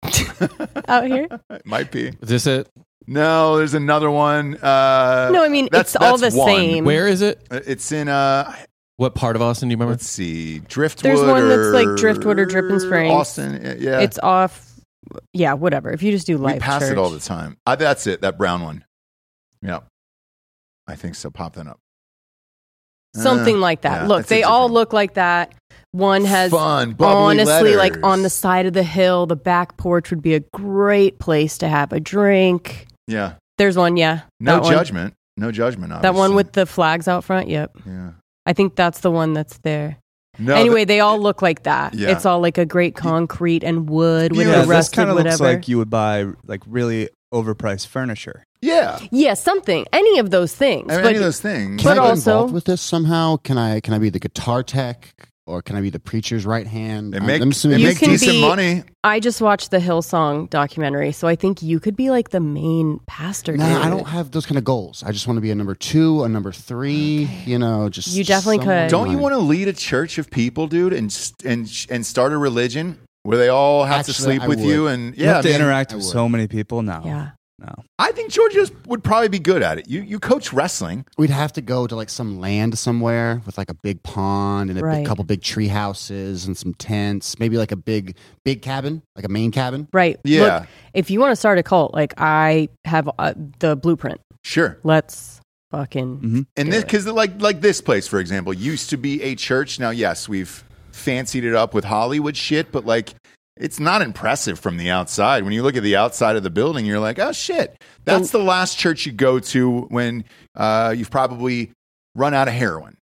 out here. It might be. Is this it? No, there's another one. Uh, No, I mean, that's, it's all that's the one. same. Where is it? It's in, uh, What part of Austin do you remember? let's see, Driftwood. There's one that's like or Driftwood or Dripping Springs. Austin, yeah. It's off. Yeah, whatever. If you just do Life we pass Church. it all the time. Uh, that's it, that brown one. Yeah. I think so. Pop that up. Something Uh, like that. yeah, Look, that's a they all different- look like that. One has Fun, bubbly honestly, like letters. on the side of the hill, the back porch would be a great place to have a drink. Yeah. There's one, yeah. No that one. judgment. No judgment, obviously. That one with the flags out front. Yep. Yeah. I think that's the one that's there. No, anyway, they all look like that. Yeah. It's all like a great concrete and wood with Yeah, the this rusted kind of looks whatever. like you would buy like really overpriced furniture. yeah. yeah, something. Any of those things. I mean, but any of those things. Can But I get also- involved with this somehow? Can I can I be the guitar tech or can I be the preacher's right hand? They I'm- make, I'm assuming they You make can decent be- money. I just watched the Hillsong documentary, so I think you could be like the main pastor. Nah, dude. I don't have those kind of goals. I just want to be a number two, a number three. You know, just You definitely somewhere could. in Don't you line. want to lead a church of people, dude, and and and start a religion where they all have to Actually, sleep I with would. you? And You yeah, have to I mean, interact I with would. so many people now. Yeah. No. I think Georgia would probably be good at it. You you coach wrestling. We'd have to go to like some land somewhere with like a big pond and a Right. big, couple big tree houses and some tents. Maybe like a big big cabin, like a main cabin. Right. Yeah. Look, if you want to start a cult, like I have uh, the blueprint. Sure. Let's fucking. Mm-hmm. And do this it. because like like this place, for example, used to be a church. Now, yes, we've fancied it up with Hollywood shit, but like it's not impressive from the outside. When you look at the outside of the building, you're like, oh shit, that's the last church you go to when uh, you've probably run out of heroin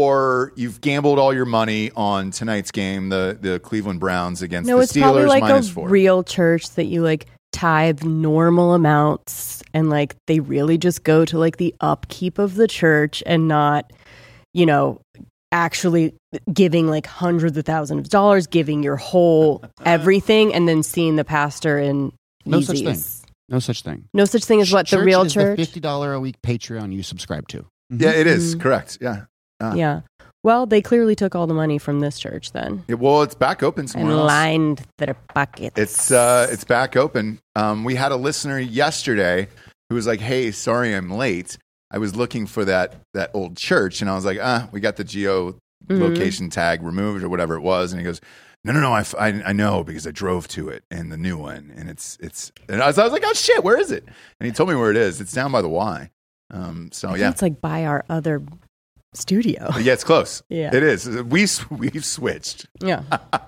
or you've gambled all your money on tonight's game, the the Cleveland Browns against No, the it's probably Steelers like minus a four. real church that you like tithe normal amounts and like they really just go to like the upkeep of the church and not, you know, actually giving like hundreds of thousands of dollars, giving your whole everything, and then seeing the pastor in No such Yeezys. No such thing. No such thing as what the Church real is church. The Fifty dollar a week Patreon you subscribe to. Yeah, it is Mhm. correct. Yeah. Ah. Yeah. Well, they clearly took all the money from this church then Yeah, well, it's back open somewhere and else. lined their pockets. It's uh, it's back open. Um, we had a listener yesterday who was like, "Hey, sorry I'm late. I was looking for that that old church, and I was like, ah, we got the geo Mhm. location tag removed or whatever it was." And he goes, "No, no, no, I, f- I, I know because I drove to it and the new one, and it's it's." And I was, I was like, "Oh shit, where is it?" And he told me where it is. It's down by the Y. Um, so I think yeah, it's like by our other studio. yeah, it's close. Yeah. It is. We s- we've switched Yeah.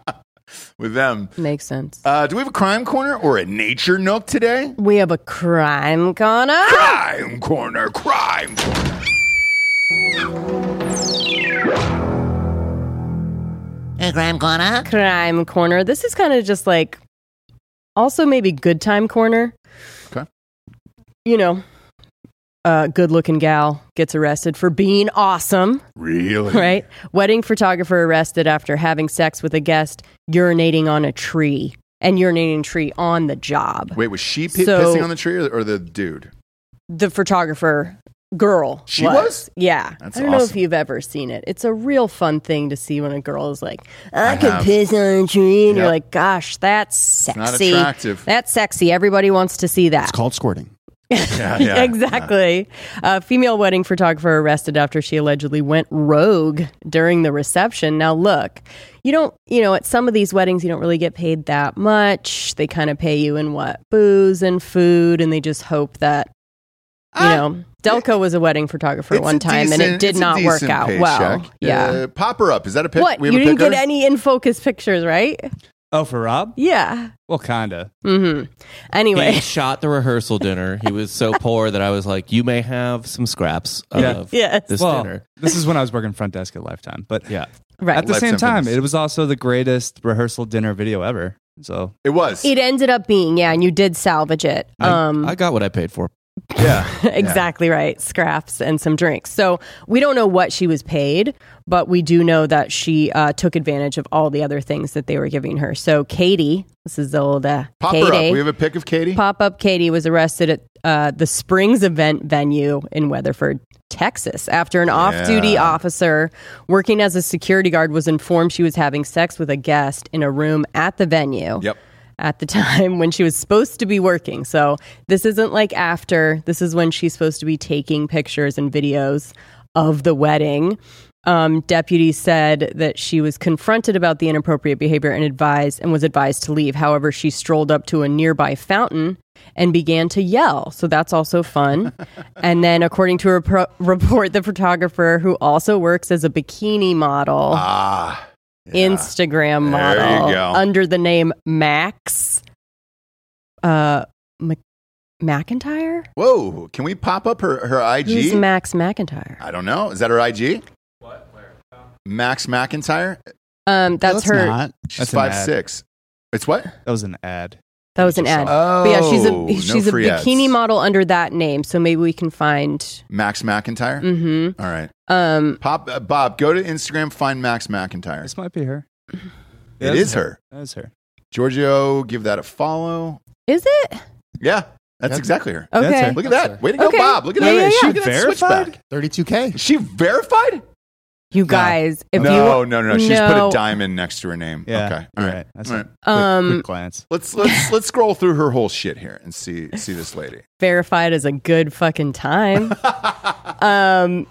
with them. Makes sense. Uh, do we have a crime corner or a nature nook today? We have a crime corner. Crime corner, crime corner. A crime corner. Crime corner. This is kind of just like also maybe good time corner. Okay. You know, a good looking gal gets arrested for being awesome, Really? right? Wedding photographer arrested after having sex with a guest urinating on a tree and urinating tree on the job. Wait, was she pi- So- pissing on the tree or, or the dude? The photographer girl. She was? Yeah. That's I don't know if awesome. you've ever seen it. It's a real fun thing to see when a girl is like, I, I could have. piss on a tree. And Yep. you're like, gosh, that's Not sexy. attractive. That's sexy. Everybody wants to see that. It's called squirting. Yeah, yeah. exactly. A female wedding photographer arrested after she allegedly went rogue during the reception. Now, look, you don't, you know, at some of these weddings, you don't really get paid that much. They kind of pay you in what? Booze and food, and they just hope that, you Ah, know, Delco was a wedding photographer It's one a time, and decent- it did it's a not work decent out paycheck. well. Yeah. Uh, pop her up. Is that a pic? What? We have You a didn't picker? get any in focus pictures, right? Oh, for Rob? Yeah. Well, kinda. Mm-hmm. Anyway. He shot the rehearsal dinner. He was so poor that I was like, you may have some scraps of Yeah. Yes. this Well, dinner. this is when I was working front desk at Lifetime. But Yeah. Right. at the Life same time, sentence. it was also the greatest rehearsal dinner video ever. So It was. It ended up being, yeah, and you did salvage it. Um, I got what I paid for. yeah. exactly right. Scraps and some drinks. So we don't know what she was paid, but we do know that she uh, took advantage of all the other things that they were giving her. So Katie, this is the old uh, Pop Katie. her up. We have a pic of Katie. Pop up Katie was arrested at uh, the Springs event venue in Weatherford, Texas, after an off-duty Yeah. officer working as a security guard was informed she was having sex with a guest in a room at the venue. Yep. at the time when she was supposed to be working. So this isn't like after. This is when she's supposed to be taking pictures and videos of the wedding. Um, deputies said that she was confronted about the inappropriate behavior and advised and was advised to leave. However, she strolled up to a nearby fountain and began to yell. So that's also fun. And then, according to a pro- report, the photographer, who also works as a bikini model, Ah, yeah. Instagram model, There you go. under the name Max uh, Mc- McIntyre. Whoa, can we pop up her, her I G? Who's Max McIntyre? I don't know. Is that her I G? What? Where? Max McIntyre? Um, that's No, it's her. not. She's That's an five ad. six. It's what? That was an ad. That was an ad. Oh, But yeah, she's no a she's a free bikini ads. model under that name. So maybe we can find. Max McIntyre? Mm-hmm. All right. Um, Pop, uh, Bob, go to Instagram, find Max McIntyre. This might be her. It is her. That is her. Giorgio, give that a follow. is it Yeah, that's Yep. exactly her. That's okay? her. Look at That's that. her. Way to go, Okay. Bob. Look at Yeah, that. yeah, She yeah. got that Verified? switchback. thirty-two K. Is she verified? You guys, if no, you no, no, no. She's put No. a diamond next to her name. Yeah. Okay. All you're right. right. That's All a right. quick, Um, quick glance. Let's let's let's scroll through her whole shit here and see see this lady. verified as a good fucking time. um,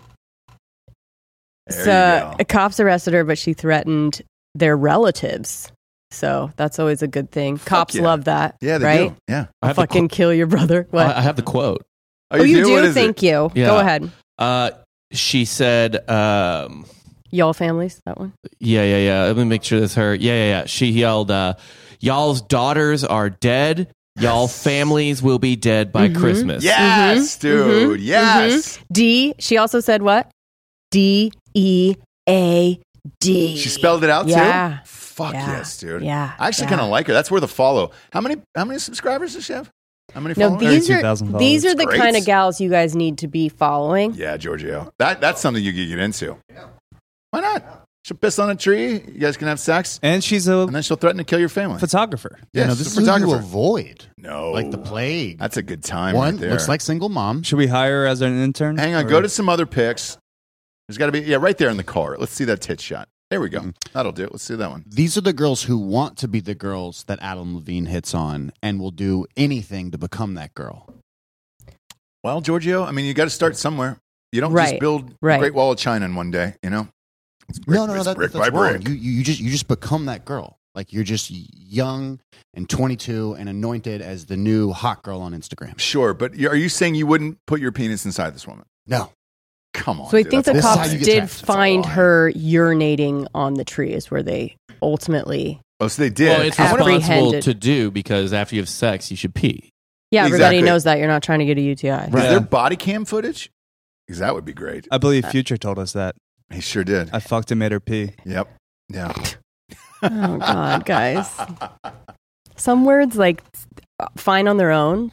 There so you a cops arrested her, but she threatened their relatives. So that's always a good thing. Cops yeah. love that. Yeah, they right? do. Yeah. I have the Fucking qu- kill your brother. What? I I have the quote. oh, you What do? is Thank it? you. Yeah. Go ahead. Uh, she said, um, Y'all families, that one. yeah, yeah, yeah. Let me make sure that's her. Yeah, yeah, yeah. She yelled, uh, y'all's daughters are dead. Y'all families will be dead by Mhm. Christmas. Yes, Mhm, dude. mhm, Yes. D. She also said what? D E A D. She spelled it out Yeah. too. Fuck Yeah. yes, dude. Yeah. I actually yeah. kind of like her. That's where the follow. How many how many subscribers does she have? How many No, followers? these are thirty-two thousand these followers. are the Great. kind of gals you guys need to be following. Yeah, Giorgio. That that's something you could get into. Why not? She'll piss on a tree. You guys can have sex, And she's a and then she'll threaten to kill your family. photographer. Yes, You know, she's this a is who you photographer. avoid, No, like the plague. That's a good time. One right there. looks like single mom. Should we hire her as an intern? Hang on, Or- go to some other pics. There's got to be yeah, right there in the car. Let's see that tit shot. There we go. That'll do it. Let's see that one. These are the girls who want to be the girls that Adam Levine hits on and will do anything to become that girl. Well, Giorgio, I mean, you got to start somewhere. You don't Right, just build right. a Great Wall of China in one day. You know. It's brick- no, no, no, it's that, brick that's by wrong. brick. You, you, you just you just become that girl. Like you're just young and twenty-two and anointed as the new hot girl on Instagram. Sure, but you- are you saying you wouldn't put your penis inside this woman? No, Come on. So I dude, think that's the a This is cops how you get did text. That's a find lie. her urinating on the tree, is where they ultimately. Oh, so they did. Well, it's I wonder- responsible Apprehended. to do because after you have sex, you should pee. Yeah, everybody Exactly. knows that you're not trying to get a U T I. Is Right. there body cam footage? Because that would be great. I believe Future told us that. He sure did. I fucked and made her pee. Yep. Yeah. Oh God, guys. Some words like fine on their own.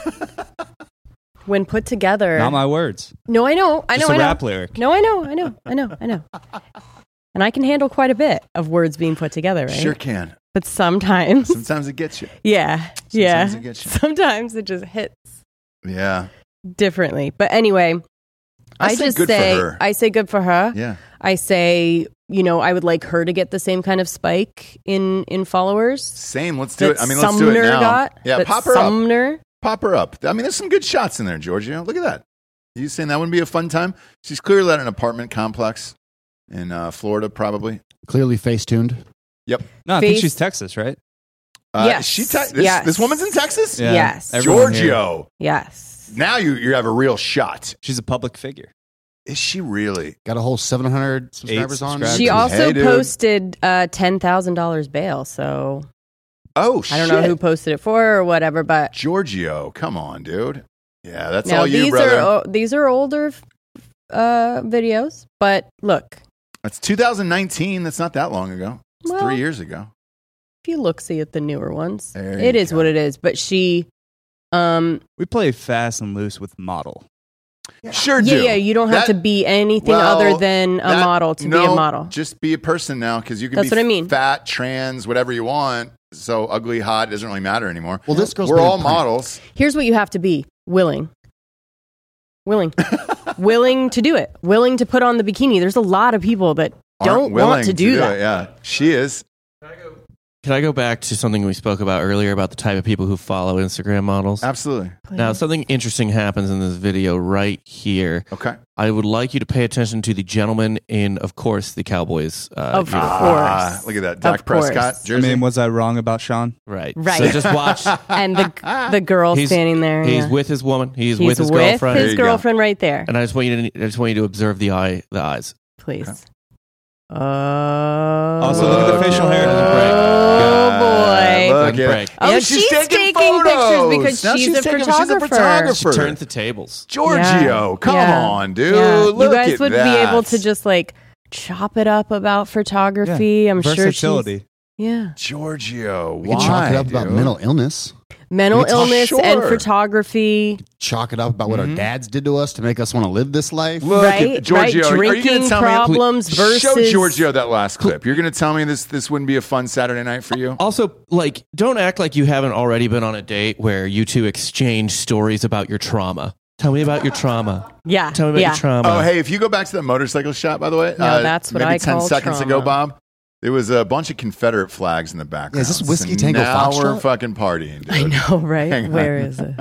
When put together. Not my words. no, I know. I know. Just a I know. rap lyric. No, I know. I know. I know. I know. And I can handle quite a bit of words being put together, right? Sure can. But sometimes, Sometimes it gets you. yeah, yeah. it gets you. Sometimes it just hits Yeah. differently. But anyway, I I, say just good for say, her. I say good for her. Yeah. I say, you know, I would like her to get the same kind of spike in in followers. Same. Let's do that it. I mean, let's do it Sumner now. got. Yeah, that pop her up. Sumner. Pop her up. I mean, there's some good shots in there, Giorgio. Look at that. You saying that wouldn't be a fun time? She's clearly at an apartment complex in uh, Florida, probably. clearly face tuned. Yep. No, I think Face- she's Texas, right? Uh, Yes. She te- this, Yes. this woman's in Texas? Yeah. Yes. Everyone here. Giorgio. Yes. Now you, you have a real shot. She's a public figure. Is she really? Got a whole seven hundred subscribers on. subscribers. She Hey, also dude. posted uh, ten thousand dollars bail. So Oh, shit. I don't know who posted it for or whatever, but Giorgio. Come on, dude. Yeah, that's now all you, these brother. are o- these are older uh, videos. But look, That's two thousand nineteen. That's not that long ago. It's Well, three years ago. if you look, see at the newer ones, There it you is go. what it is. But she, um, We play fast and loose with model. Sure yeah, do. yeah, you don't have That- to be anything well, other than a that- model to no, be a model. Just be a person now because you can That's be what I mean. fat, trans, whatever you want. So ugly, hot, it doesn't really matter anymore. Well, this girl's We're been in all print. models. Here's what you have to be: willing, willing, willing to do it, willing to put on the bikini. There's a lot of people that Aren't don't willing want to do that. it. Yeah, she is. Can I go back to something we spoke about earlier about the type of people who follow Instagram models? Absolutely. Now, something interesting happens in this video right here. Okay. I would like you to pay attention to the gentleman in, of course, the Cowboys. Uh, Of uniform. Ah, course. look at that. Dak Of course. Prescott I jersey. mean, was I wrong about Sean? Right. Right. So just watch. And the the girl He's- standing there. He's yeah. with his woman. He's, He's with his with girlfriend. his There you go. girlfriend right there. And I just want you to I just want you to observe the eye, the eyes. Please. Okay. Oh. Also, look at the facial hair. Oh boy. Look Good at break. it. Oh, And she's taking pictures photos. because Now she's a taking- photographer. She's a photographer. She turned the tables. Giorgio, Yeah. come Yeah. on, dude. Yeah. Look you guys at would that. be able to just like chop it up about photography. I'm sure she's Versatility. yeah. Giorgio, We why, can chalk it up about dude? mental illness. Mental It's- illness and sure. photography. Chalk it up about what our dads did to us to make us want to live this life. Look Right, at Giorgio. right. Are you Drinking gonna tell problems me? versus- Show Giorgio that last clip. You're going to tell me this this wouldn't be a fun Saturday night for you? Also, like, don't act like you haven't already been on a date where you two exchange stories about your trauma. Tell me about your trauma. Yeah. Tell me about yeah. your trauma. Oh, hey, if you go back to that motorcycle shot, by the way, No, that's what maybe I ten call seconds trauma. ago, Bob. There was a bunch of Confederate flags in the background. Yeah, is this Whiskey So Tango now Foxtrot? we're fucking partying, dude. I know, right? Hang on. Where is it?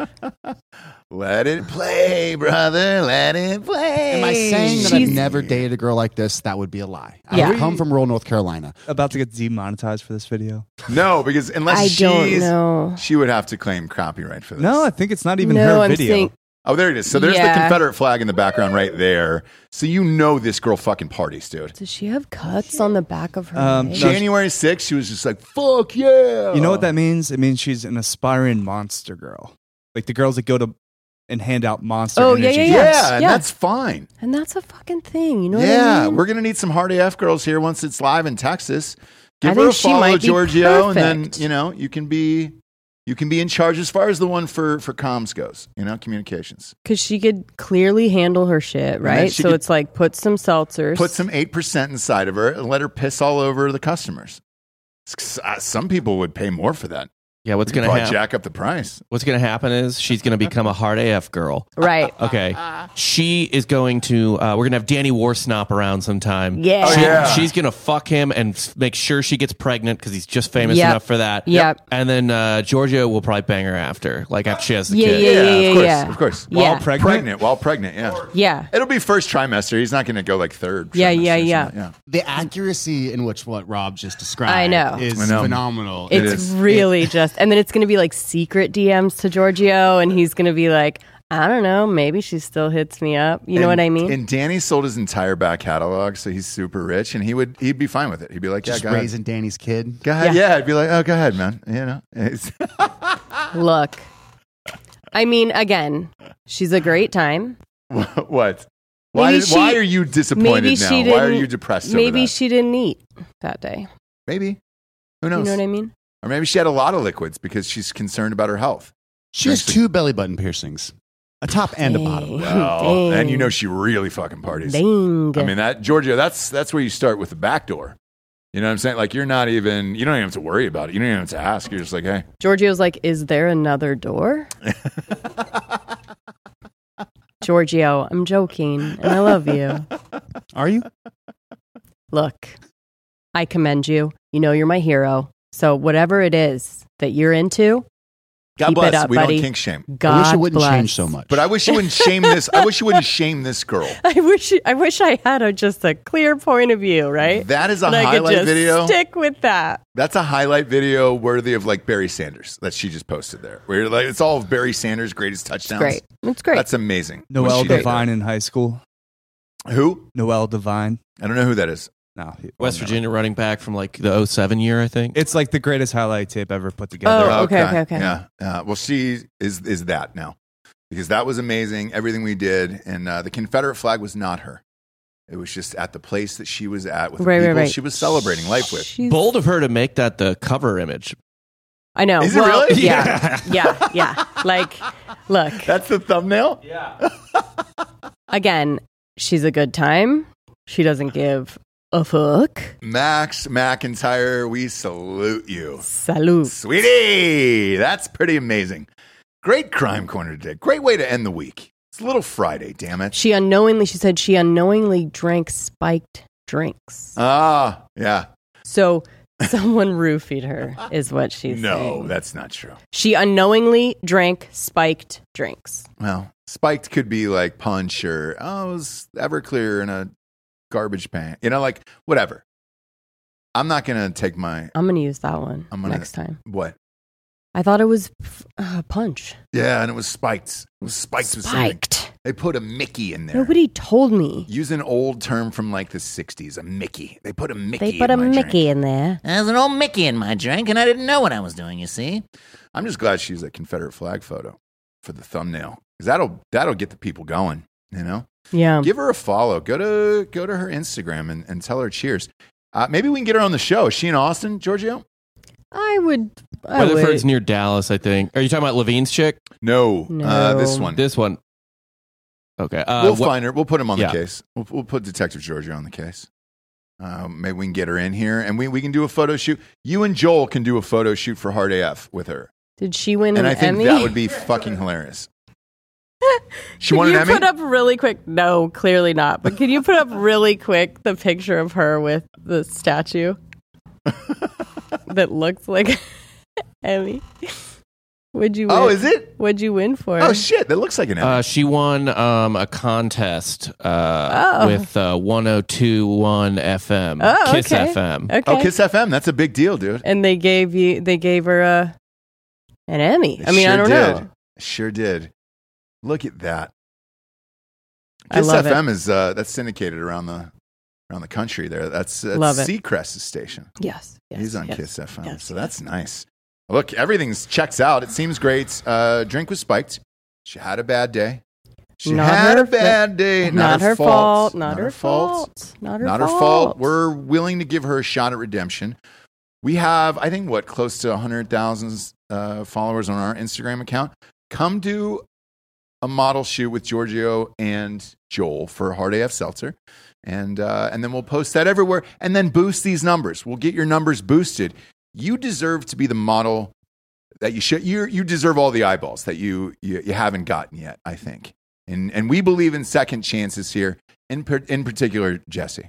Let it play, brother. Let it play. Am I saying that She's- I've never dated a girl like this? That would be a lie. Yeah. I come from rural North Carolina. About to get demonetized for this video. No, because unless I she's, don't know. she would have to claim copyright for this. No, I think it's not even No, her I'm video. saying Oh, there it is. So there's the Yeah. Confederate flag in the background right there. So you know this girl fucking parties, dude. does she have cuts on the back of her Um, leg? no, January sixth, she was just like, fuck yeah. You know what that means? It means she's an aspiring monster girl. Like the girls that go to and hand out monster Oh, yeah, energy yeah, Yeah, yeah. drinks. and Yeah. that's fine. And that's a fucking thing. You know what yeah, I mean? we're going to need some hard A F girls here once it's live in Texas. Give I her a think she follow, might be Giorgio, and then, perfect. you know, you can be you can be in charge as far as the one for for comms goes, you know, communications. Because she could clearly handle her shit, then right? she So could it's like put some seltzers. Put some eight percent inside of her and let her piss all over the customers. S- uh, Some people would pay more for that. yeah, what's You could going to probably happen? jack up the price. What's going to happen is she's going to become a hard A F girl. right. Okay. She is going to, uh, we're going to have Danny Warsnop around sometime. Yeah. Oh, She- yeah. She's going to fuck him and s- make sure she gets pregnant because he's just famous Yep. enough for that. Yep. And then uh, Giorgio will probably bang her after, like after she has the Yeah, kid. yeah, yeah, yeah, of course, yeah. of course. Yeah. While pregnant? Pregnant, while pregnant, yeah. Yeah. It'll be first trimester. He's not going to go like third. Yeah, trimester yeah, or yeah. something. yeah. The accuracy in which what Rob just described I know. is I know. phenomenal. It It's is. really just, and then it's going to be like secret D Ms to Giorgio, and he's going to be like, I don't know, maybe she still hits me up. You know And- what I mean? And Danny sold his entire back catalog, so he's super rich, and he would he'd be fine with it. He'd be like, "Yeah, just go ahead, raising Danny's kid. go ahead, Yeah. yeah." I'd be like, "Oh, go ahead, man." You know, It's- Look, I mean, again, she's a great time. what? Why? Maybe Did, why she- are you disappointed Maybe now? she Why didn't. are you depressed? over Maybe that? she didn't eat that day. Maybe. Who knows? You know what I mean? Or maybe she had a lot of liquids because she's concerned about her health. She has two belly button piercings, a top and a bottom. Dang. Well, and you Dang. know she really fucking parties. Dang. I mean, that Giorgio, that's that's where you start with the back door. You know what I'm saying? Like you're not even, you don't even have to worry about it. You don't even have to ask. You're just like, hey, Giorgio's like, is there another door? Giorgio, I'm joking, and I love you. Are you? Look, I commend you. You know you're my hero. So whatever it is that you're into, God Keep it bless. up, we buddy. don't kink shame. God I wish it wouldn't bless. change so much. But I wish you wouldn't shame this. I wish you wouldn't shame this girl. I wish I wish I had a just a clear point of view, right? That is a and I could highlight just video. stick with that. That's a highlight video worthy of like Barry Sanders that she just posted there. Where you're like it's all of Barry Sanders' greatest touchdowns. Great. It's great. That's amazing. What Noel she did Devine in high school. there. Who? Noel Devine. I don't know who that is. No, he- West well, no. Virginia running back from like the oh seven year, I think. It's like the greatest highlight tape ever put together. Oh, okay, okay, okay. Yeah. Uh, well, she is is that now because that was amazing. Everything we did, and uh, the Confederate flag was not her. It was just at the place that she was at with the Right, right, people right. she was celebrating life with. She's- Bold of her to make that the cover image. I know. Is it Well, really? Yeah. yeah, yeah. Like, look, That's the thumbnail. again, she's a good time. She doesn't give a fuck. Max McIntyre, we salute you. Salute. Sweetie, that's pretty amazing. Great crime corner today. Great way to end the week. It's a little Friday, damn it. She unknowingly, she said she unknowingly drank spiked drinks. Ah, yeah. So Someone roofied her, is what she's No, saying. that's not true. She unknowingly drank spiked drinks. Well, spiked could be like punch or, oh, it was Everclear in a garbage pan. You know, like whatever. I'm not going to take my. I'm going to use that one I'm gonna, next time. What? I thought it was uh, punch. Yeah, and it was spiked. It was spiked. with something. Spiked. They put a Mickey in there. Nobody told me. Use an old term from like the sixties, a Mickey. They put a Mickey They put in a my Mickey drink. in there. There's an old Mickey in my drink, and I didn't know what I was doing, you see. I'm just glad she's a Confederate flag photo for the thumbnail. Because that'll, that'll get the people going, you know? Yeah. Give her a follow. Go to go to her Instagram and, and tell her cheers. Uh, maybe we can get her on the show. Is she in Austin, Giorgio? I would. I Weatherford's would. near Dallas, I think. Are you talking about Levine's chick? No. No. Uh, this one. This one. Okay. Uh, we'll what- find her. We'll put him on Yeah. the case. We'll, we'll put Detective Giorgio on the case. Uh, maybe we can get her in here and we, we can do a photo shoot. You and Joel can do a photo shoot for Hard A F with her. Did she win And an I think Emmy? that would be fucking hilarious. She Can won an you Emmy? put up really quick? No, clearly not. But can you put up really quick the picture of her with the statue that looks like Emmy? Would you? Win? Oh, is it? What'd you win for? Oh, shit. That looks like an Emmy. Uh, she won um, a contest uh, Oh. with uh, one oh two point one F M, Oh, Kiss okay. F M. Okay. oh, Kiss F M. That's a big deal, dude. And they gave you. They gave her a an Emmy. They I mean, sure I don't did. know. Sure did. Look at that. I Kiss love F M is uh, that's syndicated around the around the country. There, that's, that's Love it. Seacrest's station. Yes. yes He's on yes, Kiss F M, yes, so yes. that's nice. Look, everything's checks out. It seems great. Uh, drink was spiked. She had a bad day. She Not had her a bad day. Not, her fault. Not, Not her her fault. fault. Not her Not her fault. fault. We're willing to give her a shot at redemption. We have, I think, what, close to one hundred thousand uh, followers on our Instagram account. Come do a model shoot with Giorgio and Joel for Hard A F Seltzer. And, uh, and then we'll post that everywhere and then boost these numbers. We'll get your numbers boosted. You deserve to be the model that you should. You, you deserve all the eyeballs that you, you, you haven't gotten yet, I think. And, and we believe in second chances here, in, per, in particular, Jesse. 'Cause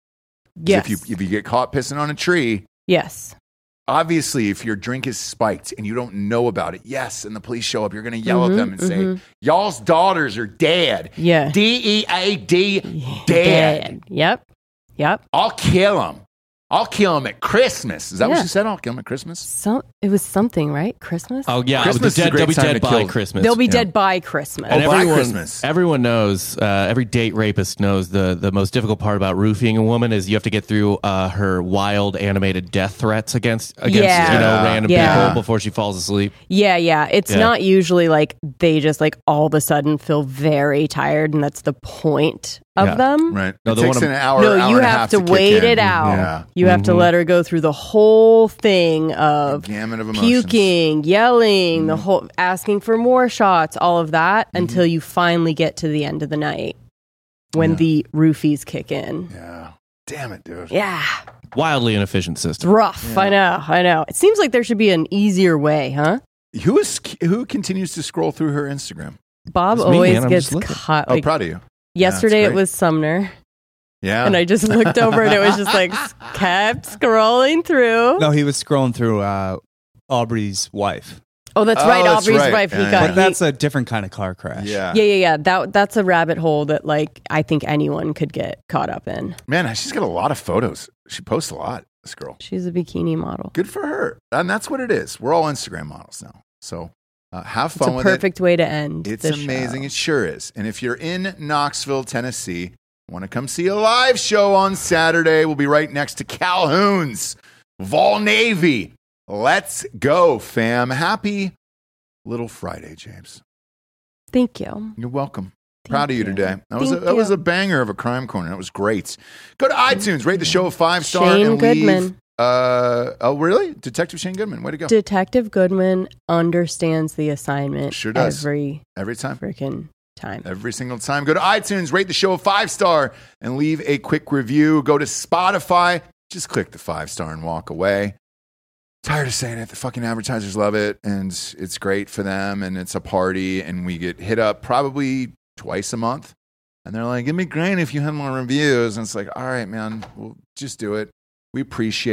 Yes. If you, if you get caught pissing on a tree, yes. obviously, if your drink is spiked and you don't know about it, yes, and the police show up, you're going to yell at them and say, y'all's daughters are dead. Yeah. D E A D, dead. Yep. Yep. I'll kill them. I'll kill them at Christmas. Is that Yeah. what she said? I'll kill them at Christmas? Some. It was something, right? Christmas. Oh, yeah. Christmas the is a dead, great they'll be time dead to by kill- Christmas. They'll be Yeah. dead by Christmas. And Oh, by everyone, Christmas. everyone knows, uh, every date rapist knows the, the most difficult part about roofing a woman is you have to get through uh, her wild animated death threats against, against Yeah. you know, Yeah. random Yeah. people before she falls asleep. Yeah, yeah. It's Yeah. not usually like they just like all of a sudden feel very tired, and that's the point of Yeah. them. Right. No, it the takes one an I'm- hour, No, hour you and a have half to, kick wait in. it out. Yeah. You have to let her go through the whole thing of Gamut of emotions. Mm-hmm. puking, yelling, the whole asking for more shots, all of that until you finally get to the end of the night when Yeah. the roofies kick in. Yeah. Damn it, dude. Yeah. Wildly inefficient It's system. rough. I know. I know. It seems like there should be an easier way, huh? Who is who continues to scroll through her Instagram? Bob It's me, always man. I'm gets just looking. caught. Oh, Like, proud of you. yesterday Yeah, it that's was Sumner. Yeah. And I just looked over and it was just like kept scrolling through. No, he was scrolling through uh, Aubrey's wife. Oh, that's Oh, right. that's Aubrey's right. wife. He Yeah, got. yeah. But that's a different kind of car crash. yeah. yeah, yeah, yeah. That that's a rabbit hole that like I think anyone could get caught up in. Man, she's got a lot of photos. She posts a lot, this girl. She's a bikini model. Good for her. And that's what it is. We're all Instagram models now. So uh, have It's fun a with perfect way to end. it. It's the amazing. show. It sure is. And if you're in Knoxville, Tennessee, want to come see a live show on Saturday, we'll be right next to Calhoun's, Vol Navy. Let's go, fam. Happy Little Friday, James. Thank you. You're welcome. Thank Proud of you you. today. That was a, Thank that was you. a banger of a crime corner. That was great. Go to iTunes, rate the show a five star, Shane and Goodman. leave. Uh, oh, really? Detective Shane Goodman. Way to go! Detective Goodman understands the assignment Sure does. every Every time. freaking time. Every single time. Go to iTunes, rate the show a five star, and leave a quick review. Go to Spotify, just click the five star and walk away. Tired of saying it. The fucking advertisers love it, and it's great for them, and it's a party, and we get hit up probably twice a month. And they're like, it'd be great if you had more reviews. And it's like, all right, man, we'll just do it. We appreciate it.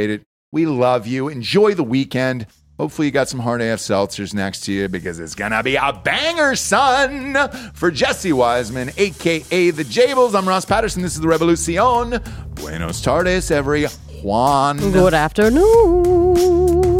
We love you. Enjoy the weekend. Hopefully you got some hard A F seltzers next to you because it's going to be a banger, son. For Jesse Wiseman, a k a. The Jables, I'm Ross Patterson. This is The Revolucion. Buenos tardes, everyone. Good afternoon.